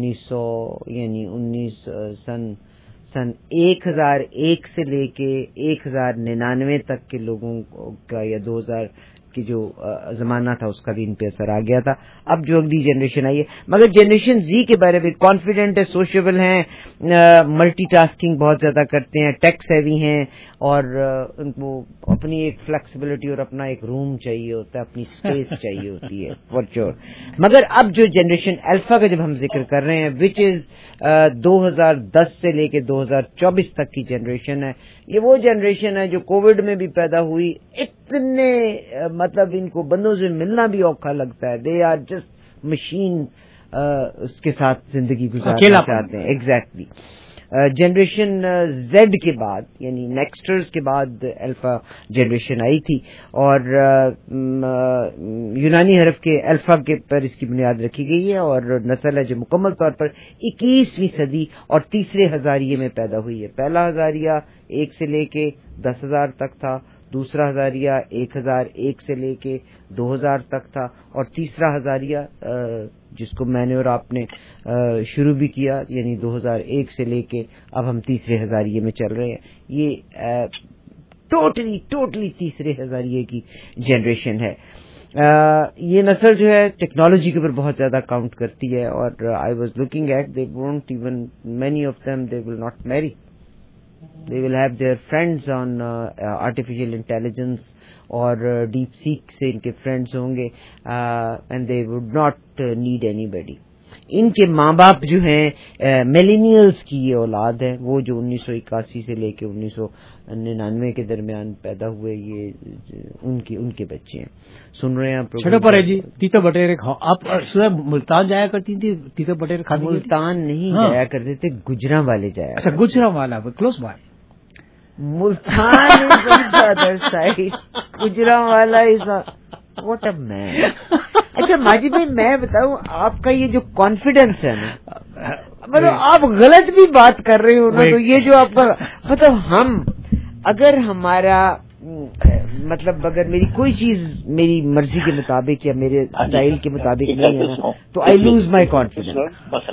[SPEAKER 6] 19 1001 سے لے کے 1099 تک کے لوگوں کا یا 2000 کی جو زمانہ تھا اس کا بھی ان پہ اثر آ گیا تھا. اب جو اگلی جنریشن آئی ہے, مگر جنریشن زی کے بارے میں کانفیڈنٹ ہے, سوشیبل ہیں, ملٹی ٹاسکنگ بہت زیادہ کرتے ہیں, ٹیک سیوی ہیں, اور ان کو اپنی ایک فلیکسیبلٹی اور اپنا ایک روم چاہیے ہوتا ہے, اپنی اسپیس چاہیے ہوتی ہے فار شیور. مگر اب جو جنریشن الفا کا جب ہم ذکر کر رہے ہیں وچ از 2010 سے لے کے 2024 تک کی جنریشن ہے, یہ وہ جنریشن ہے جو کووڈ میں بھی پیدا ہوئی. اتنے مطلب ان کو بندوں سے ملنا بھی اوکھا لگتا ہے. دے آر جسٹ مشین, اس کے ساتھ زندگی گزارنا چاہتے ہیں. ایگزیکٹلی. جنریشن زیڈ کے بعد یعنی نیکسٹرز کے بعد الفا جنریشن آئی تھی, اور یونانی حرف کے الفا کے پر اس کی بنیاد رکھی گئی ہے, اور نسل ہے جو مکمل طور پر 21ویں صدی اور تیسرے ہزاریے میں پیدا ہوئی ہے. پہلا ہزاریہ 1 سے لے کے 10,000 تک تھا, دوسرا ہزاریہ 1001 سے لے کے 2000 تک تھا, اور تیسرا ہزاریہ جس کو میں نے اور آپ نے شروع بھی کیا یعنی 2001 سے لے کے اب ہم تیسرے ہزاریے میں چل رہے ہیں. یہ ٹوٹلی تیسرے ہزاریے کی جنریشن ہے. یہ نسل جو ہے ٹیکنالوجی کے اوپر بہت زیادہ کاؤنٹ کرتی ہے, اور I was looking at they won't even many of them they will not marry. They will have their friends on artificial intelligence اور ڈیپ سیک سے ان کے فرینڈز ہوں گے, and they would not need anybody. ان کے ماں باپ جو ہیں میلینیلز کی یہ اولاد ہے, وہ جو 1981 سے لے کے 1999 کے درمیان پیدا ہوئے, یہ ان کے بچے ہیں. سن رہے ہیں آپ؟
[SPEAKER 7] چھوٹا پر ہے جی, تیتا بٹیرے کھاؤ. آپ ملتان جایا کرتی تھی تیتا بٹیرے کھانے؟
[SPEAKER 6] ملتان نہیں جایا کرتے تھے, گجراں والے جایا.
[SPEAKER 7] اچھا, Gujranwala close by.
[SPEAKER 6] Multan is on the other side. Gujranwala is what a man. اچھا ماجد بھائی میں بتاؤں, آپ کا یہ جو کانفیڈینس ہے نا, مطلب آپ غلط بھی بات کر رہے ہو نا, تو یہ جو آپ کا مطلب ہم اگر ہمارا مطلب اگر میری کوئی چیز میری مرضی کے مطابق یا میرے اسٹائل کے مطابق نہیں ہے نا تو آئی لوز مائی کانفیڈینس.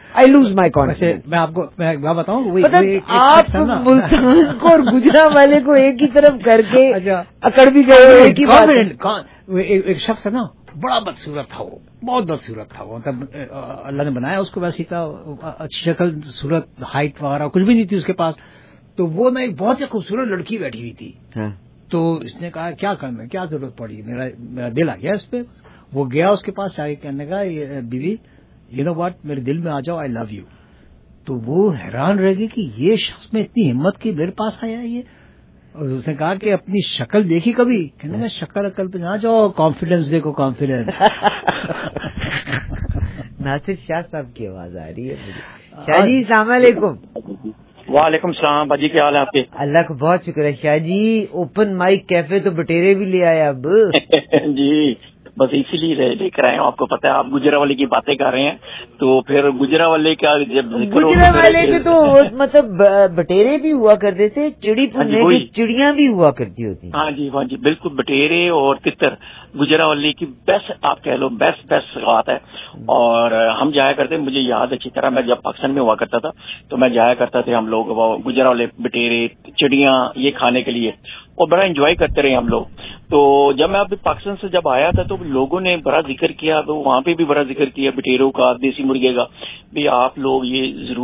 [SPEAKER 6] میں آپ کو میں بتاؤں, آپ ملتان کو اور گجراں والے کو ایک ہی طرف کر کے اکڑ بھی گئے. ایک ہی
[SPEAKER 7] ایک شخص ہے نا, بڑا بدصورت تھا, وہ بہت بدصورت تھا. وہ مطلب اللہ نے بنایا اس کو ویسے تھا, اچھی شکل صورت, ہائٹ وغیرہ کچھ بھی نہیں تھی اس کے پاس. تو وہ نا ایک بہت ہی خوبصورت لڑکی بیٹھی ہوئی تھی. تو اس نے کہا کیا کرنا ہے, کیا ضرورت پڑی, میرا دل آ گیا اس پہ. وہ گیا اس کے پاس جا کے کہنے کا, بیوی یو نو واٹ, میرے دل میں آ جاؤ, آئی لو یو. تو وہ حیران رہ گئی کہ یہ شخص میں اتنی ہمت کی میرے پاس آیا یہ. اور اس نے کہا کہ اپنی شکل دیکھی کبھی؟ کہنے کا شکل عقل پہ نہ جاؤ, کانفیڈینس دیکھو, کانفیڈینس.
[SPEAKER 6] ناصر شاہ صاحب کی آواز آ رہی ہے. شاہ جی السلام علیکم.
[SPEAKER 13] وعلیکم السلام باجی, کیا حال ہے آپ کے؟
[SPEAKER 6] اللہ کا بہت شکر ہے. Shah ji open mic cafe تو بٹیرے بھی لے آئے اب.
[SPEAKER 13] جی बस इसीलिए लेकर आए हैं। आपको पता है, आप गुजरावाले की बातें कर रहे हैं, तो फिर गुजरावाले का जब
[SPEAKER 6] गुजरावाले के तो मतलब बटेरे भी हुआ करते थे, चिड़ी भुनने की चिड़ियां भी हुआ करती होती।
[SPEAKER 13] हाँ जी बिल्कुल, बटेरे और तितर गुजरावाले की बेस्ट, आप कह लो बेस्ट बात है। और हम जाया करते, मुझे याद अच्छी तरह, मैं जब पाकिस्तान में हुआ करता था तो मैं जाया करता थे, हम लोग गुजरावाले बटेरे चिड़ियां ये खाने के लिए, और बड़ा एंजॉय करते रहे हम लोग। तो जब मैं अभी पाकिस्तान से जब आया था तो लोगों ने बड़ा जिक्र किया, तो वहां पे भी बड़ा जिक्र किया बटेरों का, देसी मुर्गे का भी आप लोग ये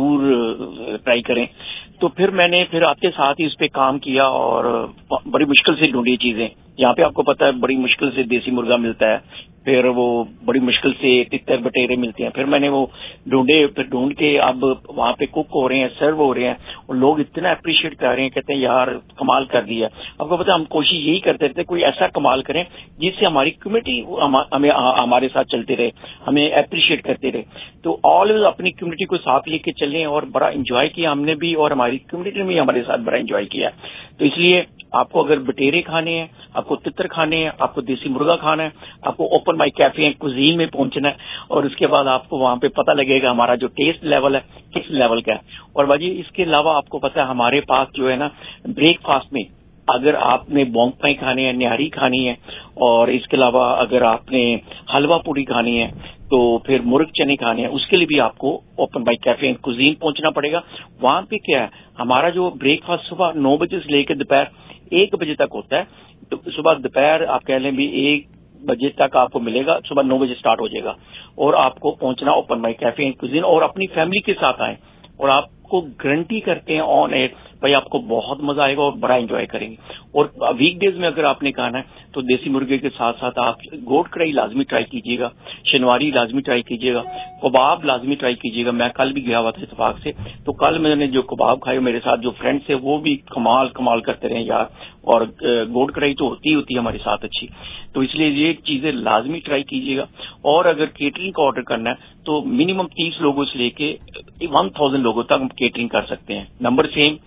[SPEAKER 13] जरूर ट्राई करें। तो फिर मैंने फिर आपके साथ ही उस पर काम किया और बड़ी मुश्किल से ढूंढी चीजें। यहाँ पे आपको पता है बड़ी मुश्किल से देसी मुर्गा मिलता है, फिर वो बड़ी मुश्किल से तितर बटेरे मिलते हैं, फिर मैंने वो ढूंढे, फिर ढूंढ के अब वहाँ पे कुक हो रहे हैं, सर्व हो रहे हैं, और लोग इतना अप्रिशिएट कर रहे हैं, कहते हैं यार कमाल कर दिया। आपको पता है हम कोशिश यही करते रहते कोई ऐसा कमाल करें जिससे हमारी कम्युनिटी हमें हमारे साथ चलते रहे, हमें अप्रिशिएट करते रहे। तो ऑलवेज अपनी कम्युनिटी को साथ लेके चलें, और बड़ा एंजॉय किया हमने भी, और हमारी कम्युनिटी ने भी हमारे साथ बड़ा एंजॉय किया। तो इसलिए आपको अगर बटेरे खाने हैं, आपको तितर खाने हैं, आपको देसी मुर्गा खाना है, आपको open mic cafe and cuisine में पहुंचना है, और उसके बाद आपको वहां पे पता लगेगा हमारा जो टेस्ट लेवल है किस लेवल का है। और बाजी इसके अलावा आपको पता है हमारे पास जो है ना ब्रेकफास्ट में, अगर आपने बोंगपाई खाने हैं, निहारी खानी है, और इसके अलावा अगर आपने हलवा पूरी खानी है, तो फिर मुर्ग चने खाने हैं, उसके लिए भी आपको open bike cafe and cuisine पहुंचना पड़ेगा। वहां पे क्या है, हमारा जो ब्रेकफास्ट सुबह 9 बजे से लेकर दोपहर 1 बजे तक होता है। तो सुबह दोपहर आप कह लें भी 1 बजे तक आपको मिलेगा, सुबह 9 बजे स्टार्ट हो जाएगा, और आपको पहुंचना open bike cafe and cuisine, और अपनी फैमिली के साथ आए, और आपको गारंटी करते हैं ऑन एयर भाई आपको बहुत मजा आएगा और बड़ा एंजॉय करेंगे। और वीकडेज में अगर आपने खाना है तो देसी मुर्गे के साथ साथ आप गोट कढ़ाई लाजमी ट्राई कीजिएगा, शनिवारी लाजमी ट्राई कीजिएगा, कबाब लाजमी ट्राई कीजिएगा। मैं कल भी गया हुआ था इत्तेफाक से, तो कल मैंने जो कबाब खाए, मेरे साथ जो फ्रेंड्स थे वो भी कमाल करते रहे यार, और गोट कढ़ाई तो होती है हमारे साथ अच्छी। तो इसलिए ये चीजें लाजमी ट्राई कीजिएगा। और अगर केटरिंग का ऑर्डर करना है तो मिनिमम 30 लोगों से लेके 1000 लोगों तक हम केटरिंग कर सकते हैं। नंबर सेम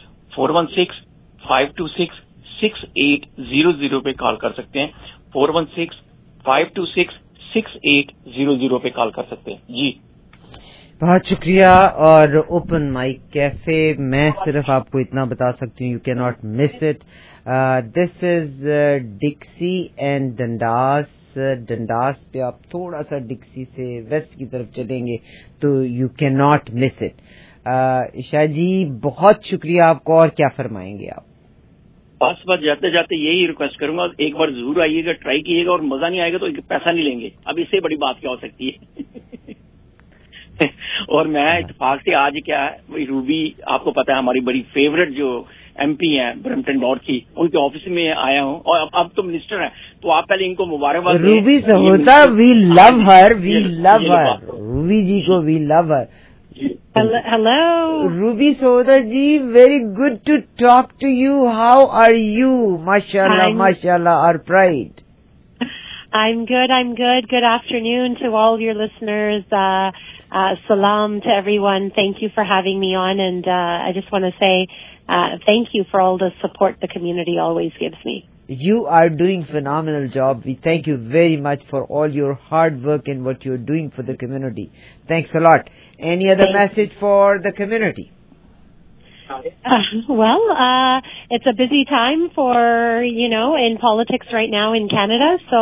[SPEAKER 13] 416-526-6800 पे कॉल कर सकते हैं, 416-526-6800 पे कॉल कर सकते हैं जी।
[SPEAKER 6] बहुत शुक्रिया। और ओपन माइक कैफे, मैं सिर्फ आपको इतना बता सकती हूँ, you can not miss it. This is Dixie and Dundas पे आप थोड़ा सा डिक्सी से वेस्ट की तरफ चलेंगे तो you can not miss it. Isha ji बहुत शुक्रिया आपको, और क्या फरमाएंगे आप?
[SPEAKER 13] बस जाते जाते यही रिक्वेस्ट करूंगा, एक बार जरूर आइएगा, ट्राई कीजिएगा, और मजा नहीं आएगा तो पैसा नहीं लेंगे। अब इससे बड़ी बात क्या हो सकती है। और मैं इत्तेफाक से आज क्या है, रूबी आपको पता है हमारी बड़ी फेवरेट जो MP हैं ब्रैम्पटन नॉर्थ की, उनके ऑफिस में आया हूँ, और अब तो मिनिस्टर हैं, तो आप पहले इनको मुबारकबाद।
[SPEAKER 6] Ruby Sahota, we love her, Ruby ji को we love her.
[SPEAKER 14] Hello.
[SPEAKER 6] Ruby Soda ji, very good to talk to you. How are you? Mashallah, our pride.
[SPEAKER 14] I'm good. Good afternoon to all your listeners. Salam to everyone. Thank you for having me on. And I just want to say thank you for all the support the community always gives me.
[SPEAKER 6] You are doing phenomenal job. We thank you very much for all your hard work and what you're doing for the community. Thanks a lot. Any other message for the community?
[SPEAKER 14] Well, it's a busy time for, in politics right now in Canada. So,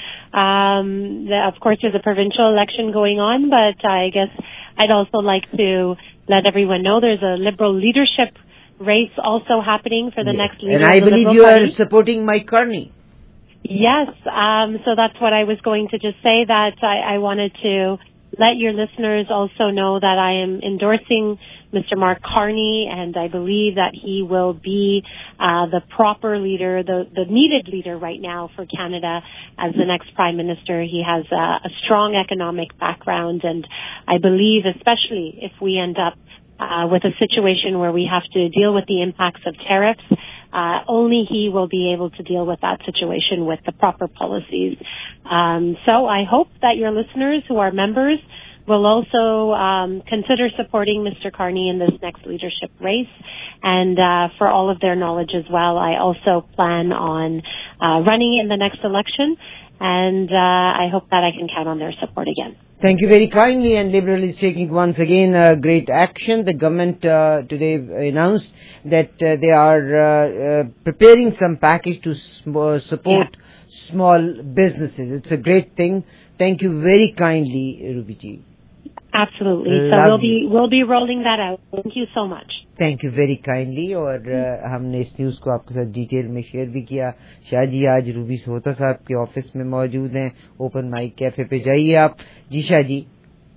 [SPEAKER 14] of course, there's a provincial election going on, but I guess I'd also like to let everyone know there's a Liberal leadership race also happening for the next leader.
[SPEAKER 6] And I believe you are supporting Mike Carney.
[SPEAKER 14] Yes. So that's what I was going to just say, that I wanted to let your listeners also know that I am endorsing Mr. Mark Carney, and I believe that he will be the proper leader, the needed leader right now for Canada as the next Prime Minister. He has a strong economic background, and I believe especially if we end up with a situation where we have to deal with the impacts of tariffs, only he will be able to deal with that situation with the proper policies. So I hope that your listeners who are members will also consider supporting Mr. Carney in this next leadership race. And for all of their knowledge as well, I also plan on running in the next election. and I hope that I can count on their support again.
[SPEAKER 6] Thank you very kindly. And Liberal is taking once again great action. The government today announced that they are preparing some package to support small businesses. It's a great thing. Thank you very kindly, Ruby ji.
[SPEAKER 14] Absolutely. So we'll be rolling that out. Thank you so much.
[SPEAKER 6] Thank you very kindly. और हमने इस news को आपके साथ detail में share भी किया. शाह जी आज रूबी सोहता साहब के ऑफिस में मौजूद हैं. ओपन माइक कैफे पे जाइए आप. जी शाह जी.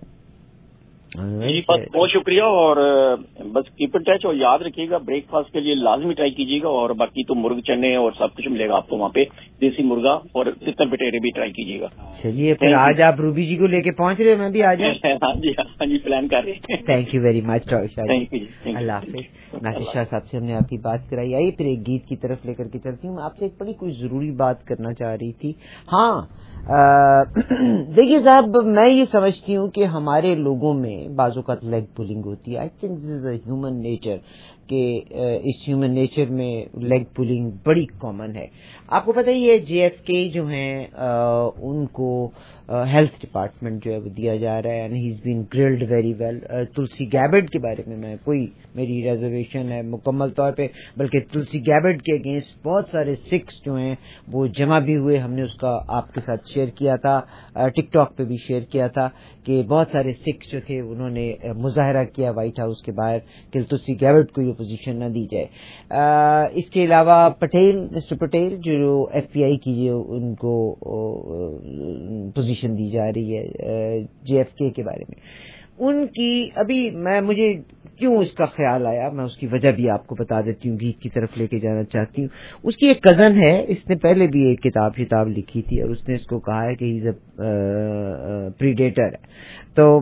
[SPEAKER 13] जी बस बहुत शुक्रिया और बस कीप इन टच और याद रखिएगा ब्रेकफास्ट के लिए लाजमी ट्राई कीजिएगा और बाकी तो मुर्ग चने और सब कुछ मिलेगा आपको वहाँ पे. देसी मुर्गा और तितर बटेरे भी ट्राई कीजिएगा. चलिए फिर आज आप रूबी जी को लेके पहुँच रहे हो. मैं भी आ जाऊँ. हाँ जी प्लान कर रहे हैं. Thank you very much thank you. अल्लाह हाफिज. नासिर शाह साहब से हमने आपकी बात कराई. आइए फिर एक गीत की तरफ लेकर के चलती हूँ. मैं आपसे एक बड़ी कोई जरूरी बात करना चाह रही थी. हाँ देखिए साहब मैं ये समझती हूँ कि हमारे लोगों में बाजू का लेग पुलिंग होती है. I think this is a human nature कि इस ह्यूमन नेचर में लेग पुलिंग बड़ी कॉमन है. आपको पता ही है JFK जो हैं उनको हेल्थ डिपार्टमेंट जो है वो दिया जा रहा है and he is been grilled very well. Tulsi Gabbard के बारे में मैं कोई मेरी रिजर्वेशन है मुकम्मल तौर पे, बल्कि तुलसी गैबर्ड के अगेंस्ट बहुत सारे सिख्स जो हैं वो जमा भी हुए. हमने उसका आपके साथ शेयर किया था, टिकटॉक पे भी शेयर किया था कि बहुत सारे सिख्स जो थे उन्होंने मुजाहरा किया व्हाइट हाउस के बाहर कि तुलसी गैबर्ड को ये पोजीशन न दी जाए. इसके अलावा मिस्टर पटेल जो FBI की जो उनको पोजीशन दी जा रही है JFK के बारे में, उनकी अभी मुझे क्यों इसका ख्याल आया मैं उसकी वजह भी आपको बता देती हूँ. गीत की तरफ लेके जाना चाहती हूँ. उसकी एक कजन है, इसने पहले भी एक किताब लिखी थी और उसने इसको कहा है कि ही इज अ प्रीडेटर है. तो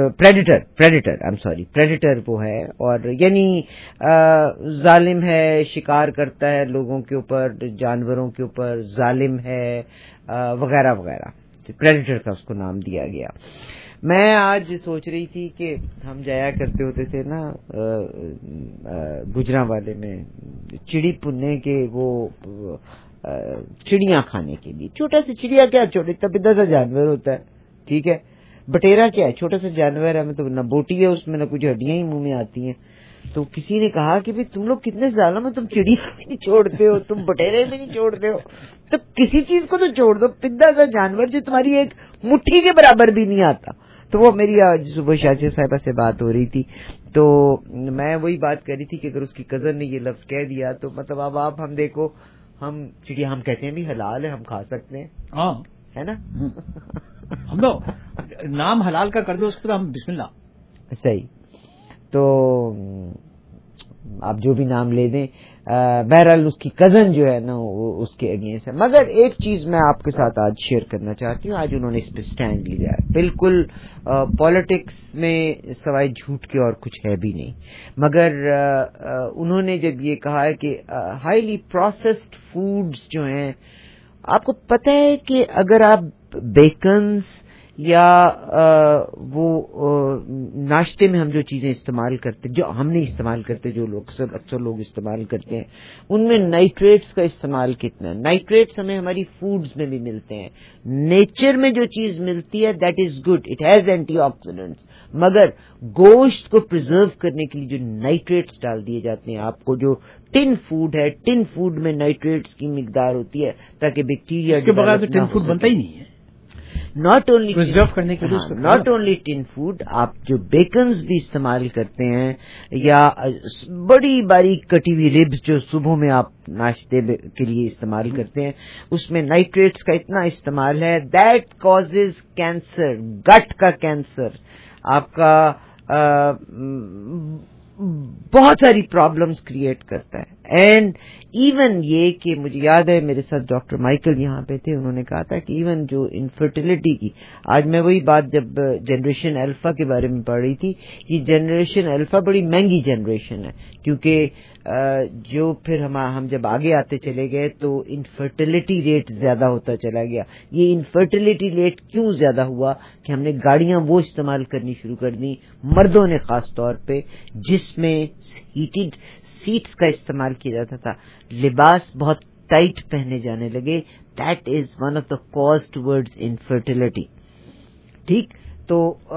[SPEAKER 13] प्रेडेटर वो है और यानी जालिम है, शिकार करता है लोगों के ऊपर, जानवरों के ऊपर, जालिम है वगैरह वगैरह. प्रेडेटर का उसको नाम दिया गया. मैं आज सोच रही थी कि हम जाया करते होते थे ना गुजरांवाले में चिड़ी पुन्ने के वो चिड़ियां खाने के लिए. छोटा सा चिड़िया क्या छोटे तबिदा सा जानवर होता है, ठीक है. बटेरा क्या है, छोटा सा जानवर है, मतलब न बोटी है उसमें न कुछ हड्डियां ही मुंह में आती हैं. तो किसी ने कहा कि भाई तुम लोग कितने जालिम हो, तुम चिड़िया भी नहीं छोड़ते हो, तुम बटेरे भी नहीं छोड़ते हो, तो किसी चीज को तो छोड़ दो. पिद्दा सा जानवर जो तुम्हारी एक मुट्ठी के बराबर भी नहीं आता. तो वो मेरी आज सुबह शाजिया साहिबा से बात हो रही थी तो मैं वही बात कर रही थी कि अगर उसकी कजन ने ये लफ्ज कह दिया तो मतलब अब आप हम देखो, हम चिड़िया हम कहते हैं भी हलाल है, हम खा सकते हैं. हाँ है ना.
[SPEAKER 7] हम लोग नाम हलाल का कर दो उसको तो हम बिस्मिल्लाह. सही. तो आप जो भी नाम ले दें, बहरहाल उसकी कजन जो है ना उसके अगेंस्ट है. मगर एक चीज मैं आपके साथ आज शेयर करना चाहती हूँ. आज उन्होंने इस पे स्टैंड लिया है. बिल्कुल पॉलिटिक्स में सवाए झूठ के और कुछ है भी नहीं. मगर उन्होंने जब ये कहा है कि हाईली प्रोसेस्ड फूड्स जो हैं, आपको पता है कि अगर आप बेकन्स या वो नाश्ते में हम जो चीजें इस्तेमाल करते, जो हमने इस्तेमाल करते, जो लोग अक्सर लोग इस्तेमाल करते हैं, उनमें नाइट्रेट्स का इस्तेमाल कितना है. नाइट्रेट्स हमें हमारी फूड्स में भी मिलते हैं. नेचर में जो चीज मिलती है that is good, it has antioxidants. मगर गोश्त को प्रिजर्व करने के लिए जो नाइट्रेट्स डाल दिए जाते हैं, आपको जो टिन फूड है, टिन फूड में नाइट्रेट्स की मिकदार होती है ताकि बैक्टीरिया, इसके बगैर तो टिन फूड बनता ही नहीं है. नॉट ओनली प्रिजर्व करने के लिए, नॉट ओनली टिन फूड, आप जो बेकन्स भी इस्तेमाल करते हैं या बड़ी बारीक कटी हुई रिब्स जो सुबह में आप नाश्ते के लिए इस्तेमाल करते हैं, उसमें नाइट्रेट्स का इतना इस्तेमाल है दैट कॉजेज कैंसर, गट का कैंसर, आपका बहुत सारी प्रॉब्लम्स क्रिएट करता है. एंड इवन ये कि मुझे याद है मेरे साथ डॉक्टर माइकल यहाँ पे थे, उन्होंने कहा था कि इवन जो इनफर्टिलिटी की, आज मैं वही बात जब जनरेशन अल्फा के बारे में पढ़ रही थी कि जनरेशन अल्फा बड़ी महंगी जनरेशन है क्योंकि जो फिर हम जब आगे आते चले गए तो इनफर्टिलिटी रेट ज्यादा होता चला गया. ये इनफर्टिलिटी रेट क्यों ज्यादा हुआ कि हमने गाड़ियां वो इस्तेमाल करनी शुरू कर दी, मर्दों ने खास तौर पे, जिसमें हीटेड सीट्स का इस्तेमाल किया जाता था, लिबास बहुत
[SPEAKER 6] ٹائٹ پہنے جانے لگے. That is one of the cause towards infertility. ٹھیک, تو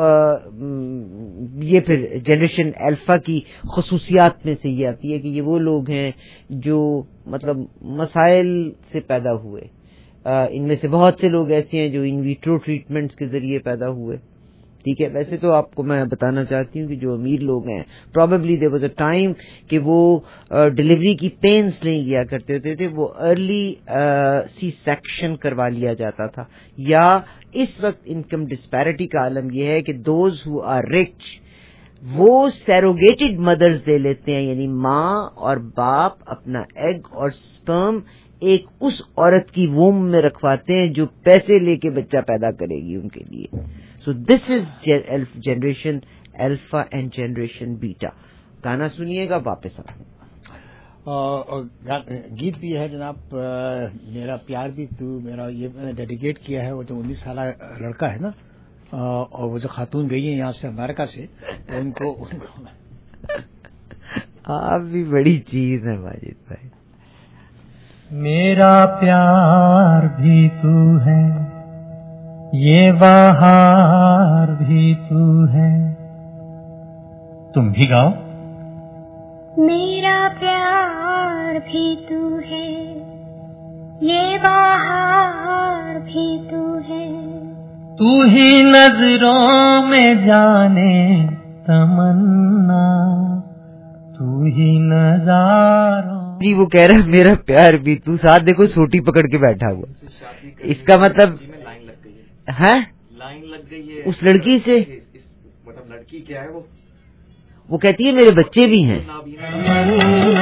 [SPEAKER 6] یہ پھر جنریشن الفا کی خصوصیات میں سے یہ آتی ہے کہ یہ وہ لوگ ہیں جو مطلب مسائل سے پیدا ہوئے. ان میں سے بہت سے لوگ ایسے ہیں جو ان ویٹرو ٹریٹمنٹس کے ذریعے پیدا ہوئے. ٹھیک ہے, ویسے تو آپ کو میں بتانا چاہتی ہوں کہ جو امیر لوگ ہیں probably there was a time کہ وہ ڈلیوری کی پینس نہیں لیا کرتے ہوتے تھے, وہ ارلی سی سیکشن کروا لیا جاتا تھا. یا اس وقت انکم ڈسپیرٹی کا عالم یہ ہے کہ دوز ہو آر رچ وہ سیروگیٹڈ مدرز دے لیتے ہیں, یعنی ماں اور باپ اپنا ایگ اور سپرم ایک اس عورت کی ووم میں رکھواتے ہیں جو پیسے لے کے بچہ پیدا کرے گی ان کے لیے. So this is generation alpha and generation beta. گانا سنیے گا, واپس
[SPEAKER 7] گیت بھی ہے جناب, میرا پیار بھی تو میرا, یہ میں نے ڈیڈیکیٹ کیا ہے. وہ جو 19 سالہ لڑکا ہے نا, اور وہ جو خاتون گئی ہیں یہاں سے امریکہ سے, ان کو
[SPEAKER 6] آپ بھی بڑی چیز ہے ماجد بھائی.
[SPEAKER 15] میرا پیار بھی تو ہے, یہ بہار بھی تو ہے. تم بھی گاؤ.
[SPEAKER 16] میرا پیار بھی تو ہے, یہ بہار بھی تو ہے.
[SPEAKER 15] تو ہی نظروں میں جانے تمنا, تو ہی نظاروں.
[SPEAKER 6] جی وہ کہہ رہا ہے میرا پیار بھی تو, ساتھ دیکھو سوٹی پکڑ کے بیٹھا ہوا. اس کا مطلب ہے لائن لگ گئی ہے اس لڑکی سے. مطلب لڑکی کیا ہے, وہ کہتی ہے میرے بچے بھی ہیں.